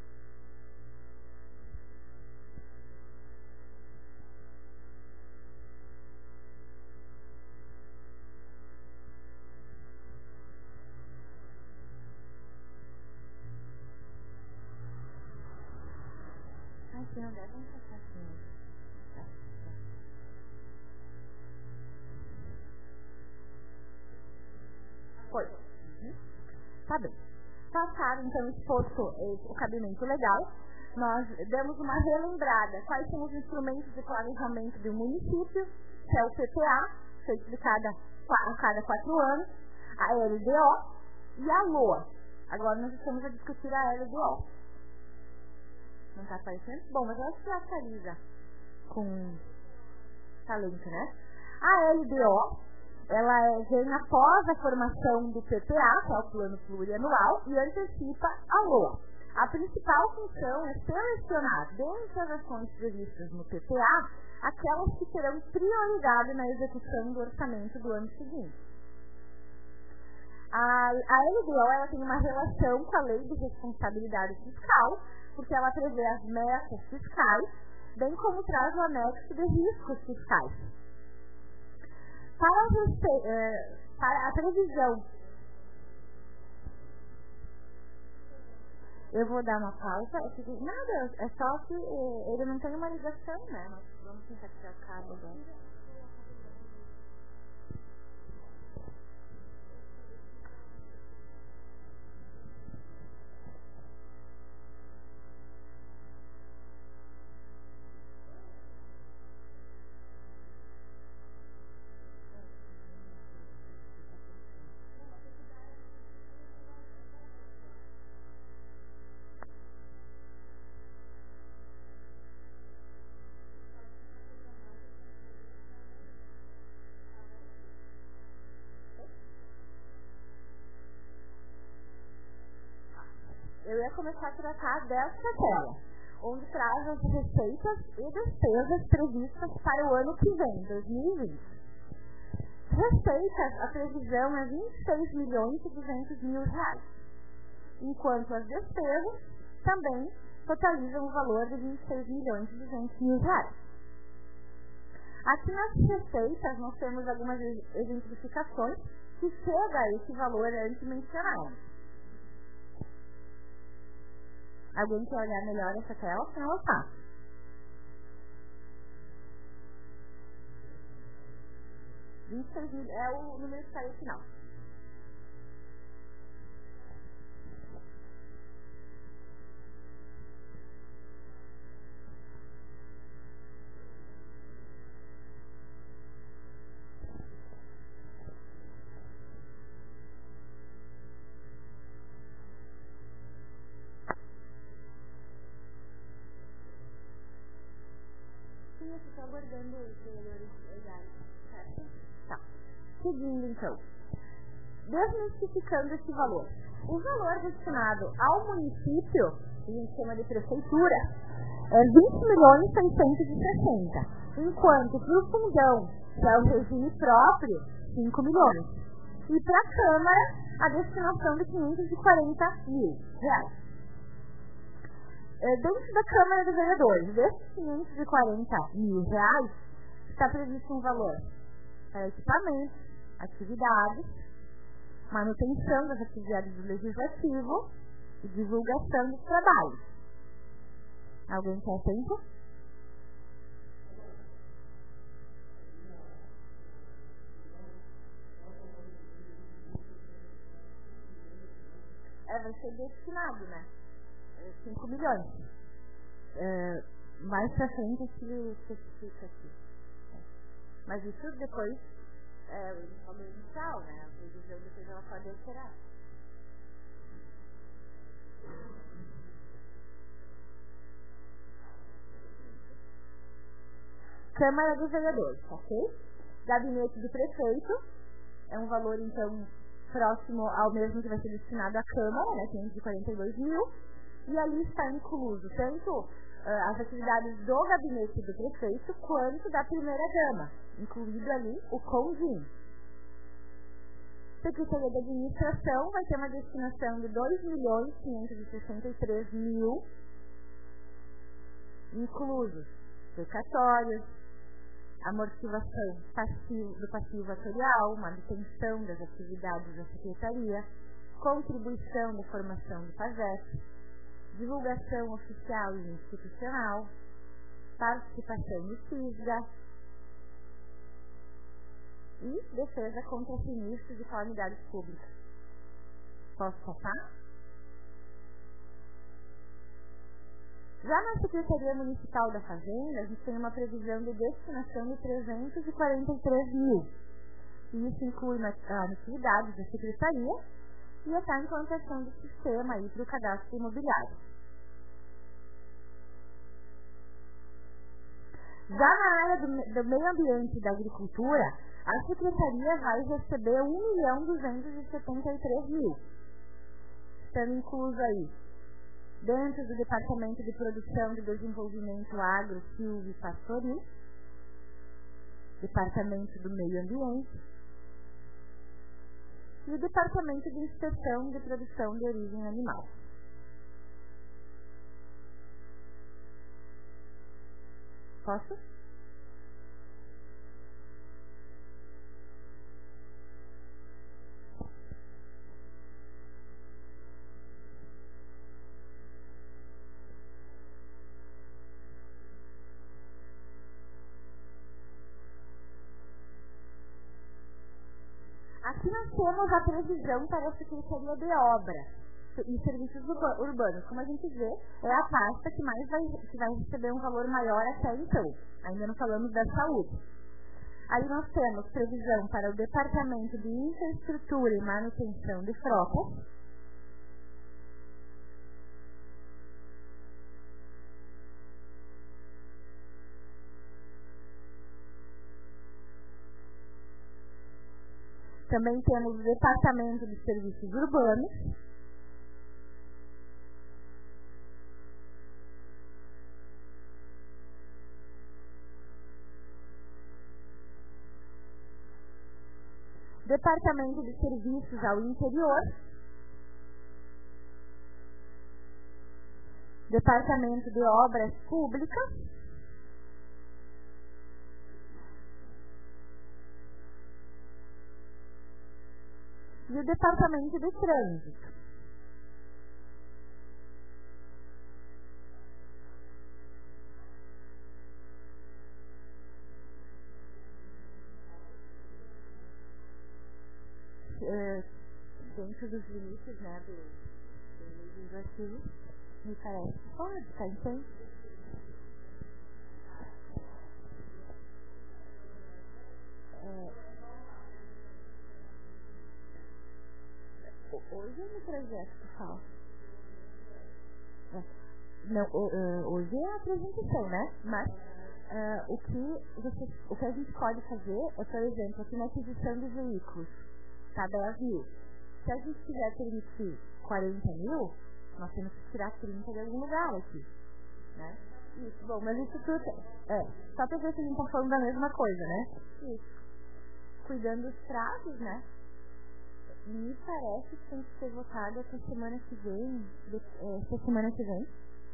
D: Aqui não deve passar assim. Foi. Uhum. Tá bem. Passado, então, exposto o cabimento legal, nós demos uma relembrada. Quais são os instrumentos de planejamento do município, que é o P P A, foi explicada a cada quatro anos, a L D O e a LOA. Agora nós estamos a discutir a L D O. Não está aparecendo? Bom, mas ela se atualiza com talento, né? A L D O, ela é, vem após a formação do P P A, que é o Plano Plurianual, e antecipa a LOA. A principal função é selecionar, dentre as ações previstas no P P A, aquelas que terão prioridade na execução do orçamento do ano seguinte. A, a L D O ela tem uma relação com a Lei de Responsabilidade Fiscal, porque ela prevê as metas fiscais, bem como traz o anexo de riscos fiscais. Para a, eh, para a previsão, eu vou dar uma pausa. Eu fiquei, nada, é só que eh, ele não tem uma ligação, né? Mas vamos tentar tirar o cabo agora. Eu ia começar a tratar dessa tela, onde traz as receitas e despesas previstas para o ano que vem, dois mil e vinte. Receitas, a previsão é vinte e seis milhões e duzentos mil reais, enquanto as despesas também totalizam o valor de vinte e seis milhões e duzentos mil reais. Aqui nas receitas nós temos algumas exemplificações que chega a esse valor antes mencionado. Alguém quer olhar melhor essa tela? Para ela tá. vinte e seis mil é o número que sai no final. Estou aguardando os vereadores olharem, certo? Tá. Seguindo, então. desmistificando esse valor. O valor destinado ao município, que a gente chama de prefeitura, é vinte milhões seiscentos e sessenta, enquanto para o fundão, que é o regime próprio, cinco milhões. E para a Câmara, a destinação de quinhentos e quarenta mil reais. É, dentro da Câmara dos Vereadores, desses quinhentos e quarenta mil reais, está previsto um valor para equipamentos, atividades, manutenção das atividades do Legislativo e divulgação dos trabalhos. Alguém quer tempo? É, vai ser destinado, né? cinco milhões. É, mais pra frente se especifica aqui. Mas isso depois é o valor inicial, né? A previsão depois ela pode alterar. Câmara dos Vereadores, ok? Gabinete do Prefeito é um valor, então, próximo ao mesmo que vai ser destinado à Câmara, né? quinhentos e quarenta e dois mil. E ali está incluso tanto uh, as atividades do Gabinete do Prefeito quanto da Primeira-Dama, incluído ali o CONVIM. Secretaria de Administração vai ter uma destinação de dois milhões quinhentos e sessenta e três mil, inclusos precatórios, amortização passivo, do passivo atorial, manutenção das atividades da Secretaria, contribuição da formação do PASEP, divulgação oficial e institucional, participação no CISGA e defesa contra sinistros e calamidades públicas. Posso passar? Já na Secretaria Municipal da Fazenda, a gente tem uma previsão de destinação de trezentos e quarenta e três mil. E isso inclui as atividades da Secretaria e a implantação do sistema aí para o cadastro imobiliário. Já na área do, do meio ambiente e da agricultura, a Secretaria vai receber um milhão duzentos e setenta e três mil. Estando incluso aí, dentro do Departamento de Produção e Desenvolvimento Agro, Silvio e Pastoril, Departamento do Meio Ambiente e o Departamento de Inspeção de Produção de Origem Animal. Posso? Aqui nós temos a previsão para a Secretaria de Obras e Serviços Urbanos. Como a gente vê, é a pasta que mais vai, que vai receber um valor maior até então. Ainda não falamos da saúde. Aí nós temos previsão para o Departamento de Infraestrutura e Manutenção de Frotas, também temos o Departamento de Serviços Urbanos, Departamento de Serviços ao Interior, Departamento de Obras Públicas, e o Departamento de Trânsito. Uh, dentro dos limites, né, do, do legislativo, me parece que pode, tá entendendo? É, hoje é no projeto que fala. É, não, uh, hoje é a apresentação, né? Mas uh, o, que você, o que a gente pode fazer é, por exemplo, aqui na aquisição de veículos. está dez mil. Se a gente quiser permitir quarenta mil, nós temos que tirar trinta de algum lugar aqui, né? Isso, bom, mas isso tudo é, só para ver se a gente está falando da mesma coisa, né? Isso. Cuidando dos prazos, né? Me parece que tem que ser votado essa semana que vem, essa semana que vem.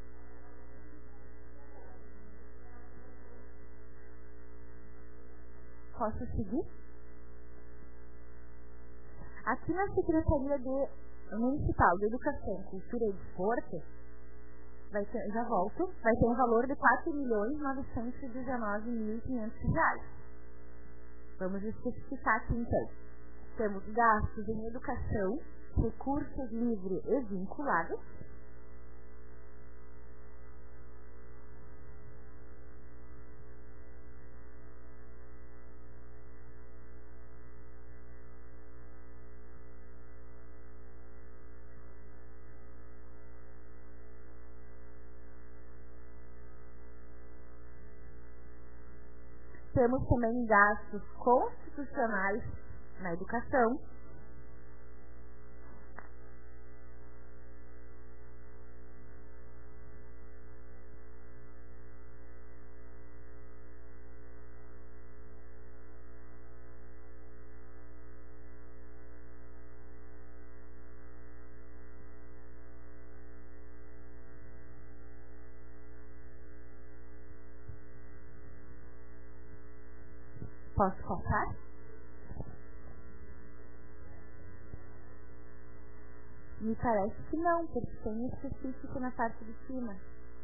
D: Posso seguir? Aqui na Secretaria de Municipal de Educação, Cultura e Desporto, vai ter, já volto, vai ter um valor de quatro milhões novecentos e dezenove mil e quinhentos reais. Vamos especificar aqui então. Temos gastos em educação, recursos livres e vinculados, temos também gastos constitucionais na educação, posso passar? Me parece que não, porque tem específico na parte de cima.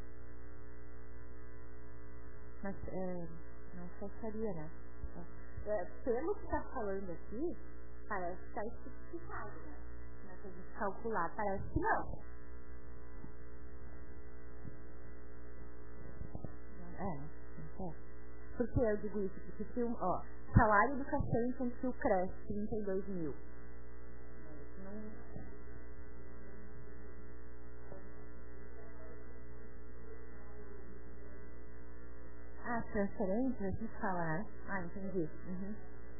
D: Mas é, não fecharia, né? É, pelo que está falando aqui, parece que está especificado, né? Se a gente calcular, parece que não. É, não é. Por que eu digo isso? Porque se um, ó, salário e educação infantil cresce trinta e dois mil. Não. Ah, transferência, a gente fala, né? Ah, entendi. Uhum.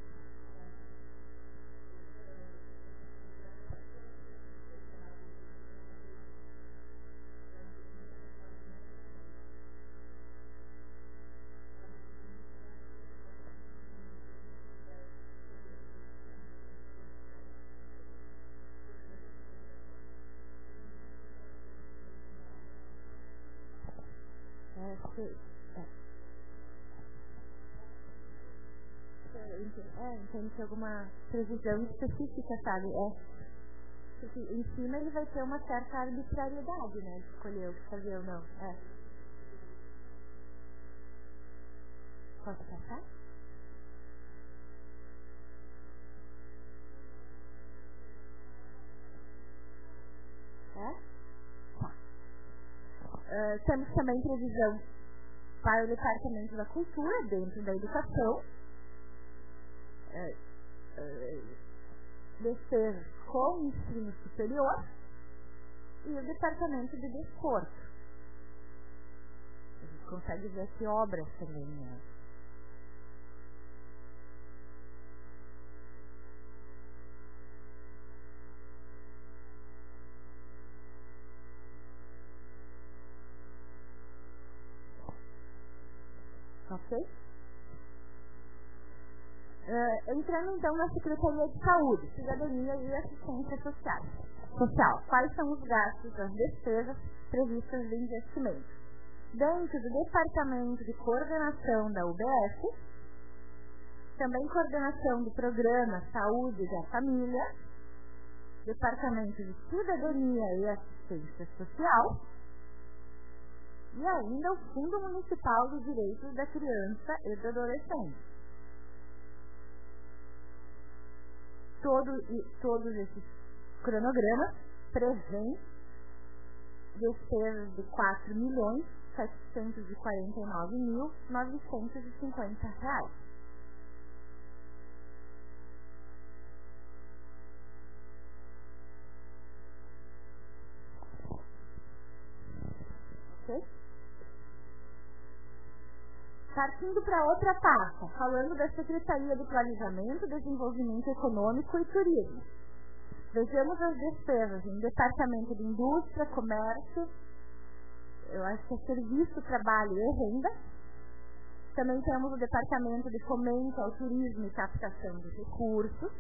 D: É, sim. É, entende que alguma previsão específica, sabe? É, porque em cima ele vai ter uma certa arbitrariedade, né? De escolher o que fazer ou não. É. Posso passar? É? Tá. Uh, temos também previsão para o Departamento da Cultura, dentro da Educação. É, é, despesas com ensino superior e o departamento de desporto. A gente consegue ver aqui obras também, né? Ok? Uh, entrando então na Secretaria de Saúde, Cidadania e Assistência Social. Social. Quais são os gastos das despesas previstas de investimento? Dentro do Departamento de Coordenação da U B S, também coordenação do Programa Saúde da Família, Departamento de Cidadania e Assistência Social, e ainda o Fundo Municipal dos Direitos da Criança e do Adolescente. Todo, todos esses cronogramas prevêem despesas de quatro milhões setecentos e quarenta e nove mil novecentos e cinquenta reais. Ok? partindo para outra pasta, falando da Secretaria do Planejamento, Desenvolvimento Econômico e Turismo. Vejamos as despesas em Departamento de Indústria, Comércio, eu acho que é Serviço, Trabalho e Renda. Também temos o Departamento de Fomento ao Turismo e Captação de Recursos.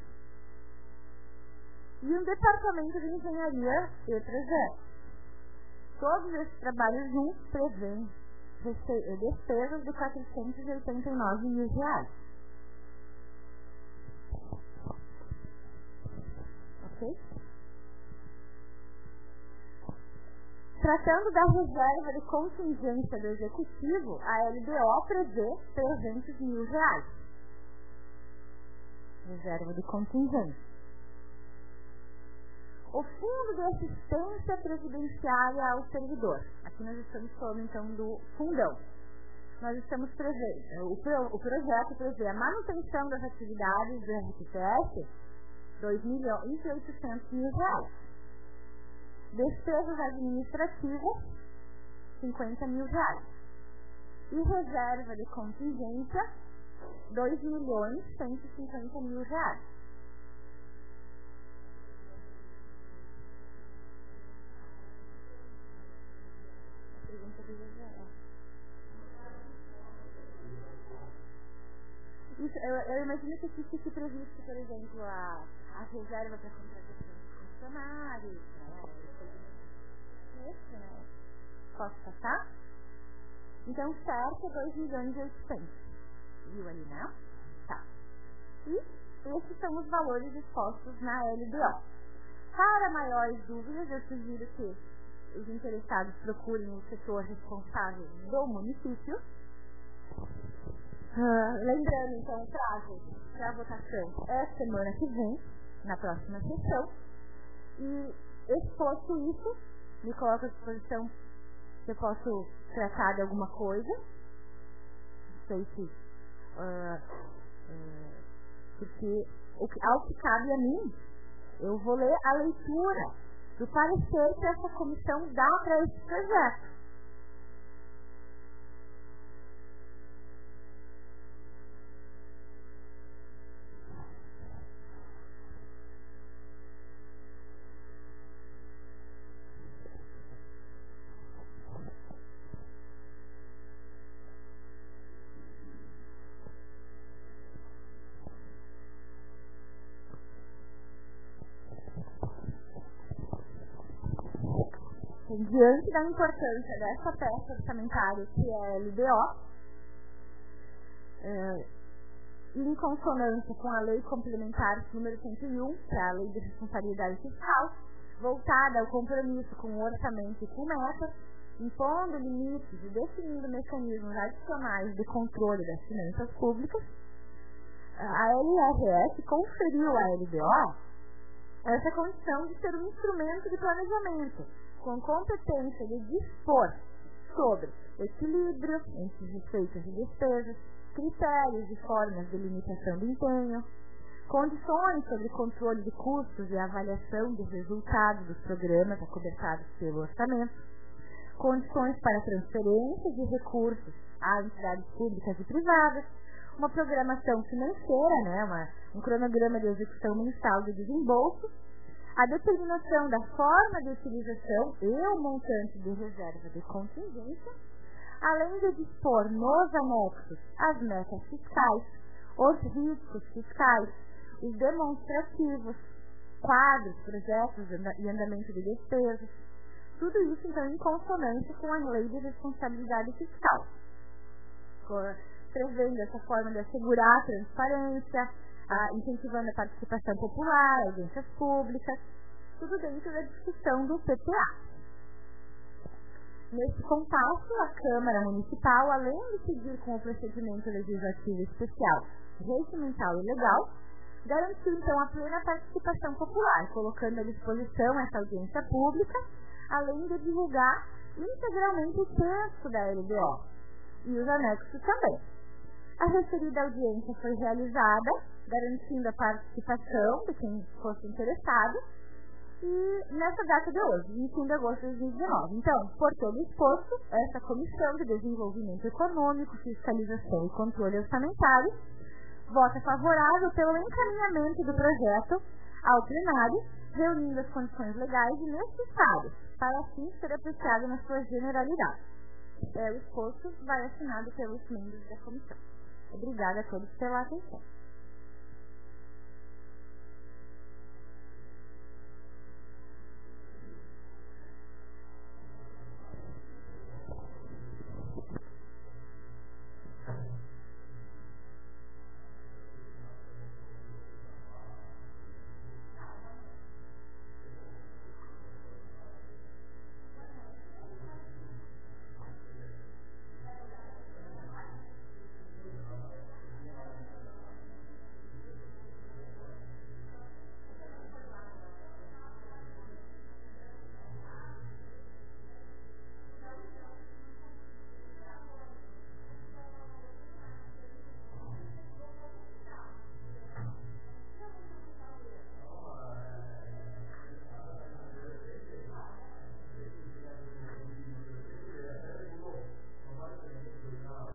D: E um Departamento de Engenharia e Projetos. Todos esses trabalhos juntos prevêem despesas de quatrocentos e oitenta e nove mil reais. Ok? Tratando da reserva de contingência do Executivo, a L D O prevê trezentos mil reais. Reserva de contingência. O Fundo de Assistência Previdenciária ao Servidor. Aqui nós estamos falando, então, do fundão. Nós estamos prevendo, o, pro, o projeto prevê a manutenção das atividades do R T P S, dois milhões e oitocentos mil reais. Despesas administrativas, cinquenta mil reais. E reserva de contingência, dois milhões e cento e cinquenta mil reais. Isso, eu, eu imagino que aqui fique previsto, por exemplo, a, a reserva para contratação de funcionários, né? Isso, né? Posso passar? Então, certo, dois milhões e oitocentos. Viu ali, né? Tá. E esses são os valores expostos na L D O. Para maiores dúvidas, eu sugiro que os interessados procurem o setor responsável do município. Uh, lembrando, então, o prazo para a votação é semana que vem, na próxima sessão. E, exposto isso, me coloco à disposição se eu posso tratar de alguma coisa. Não sei se... Uh, uh, porque, o que, ao que cabe a mim, eu vou ler a leitura do parecer que essa comissão dá para esse projeto. Diante da importância dessa peça orçamentária que é a L D O, é, em consonância com a Lei Complementar número cento e um, que é a Lei de Responsabilidade Fiscal, voltada ao compromisso com o orçamento e com metas, impondo limites e definindo mecanismos adicionais de controle das finanças públicas, a L R S conferiu à L D O essa condição de ser um instrumento de planejamento, com competência de dispor sobre equilíbrio entre receitas e despesas, critérios e formas de limitação de empenho, condições sobre controle de custos e avaliação dos resultados dos programas acobertados pelo orçamento, condições para transferência de recursos a entidades públicas e privadas, uma programação financeira, né, uma, um cronograma de execução mensal de desembolso, a determinação da forma de utilização e o montante de reserva de contingência, além de dispor nos anexos as metas fiscais, os riscos fiscais, os demonstrativos, quadros, projetos e andamento de despesas. Tudo isso, então, em consonância com a Lei de Responsabilidade Fiscal, prevendo essa forma de assegurar a transparência, a, incentivando a participação popular, audiências públicas, tudo dentro da discussão do P P A. Nesse compasso, a Câmara Municipal, além de seguir com o procedimento legislativo especial, regimental e legal, garantiu então a plena participação popular, colocando à disposição essa audiência pública, além de divulgar integralmente o texto da L D O e os anexos também. A referida audiência foi realizada, garantindo a participação de quem fosse interessado, e nessa data de hoje, vinte e um de agosto de dois mil e dezenove. Então, por todo exposto, essa Comissão de Desenvolvimento Econômico, Fiscalização e Controle Orçamentário vota favorável pelo encaminhamento do projeto ao plenário, reunindo as condições legais e necessárias para assim ser apreciado na sua generalidade. É, o exposto vai assinado pelos membros da comissão. Obrigada a todos pela atenção.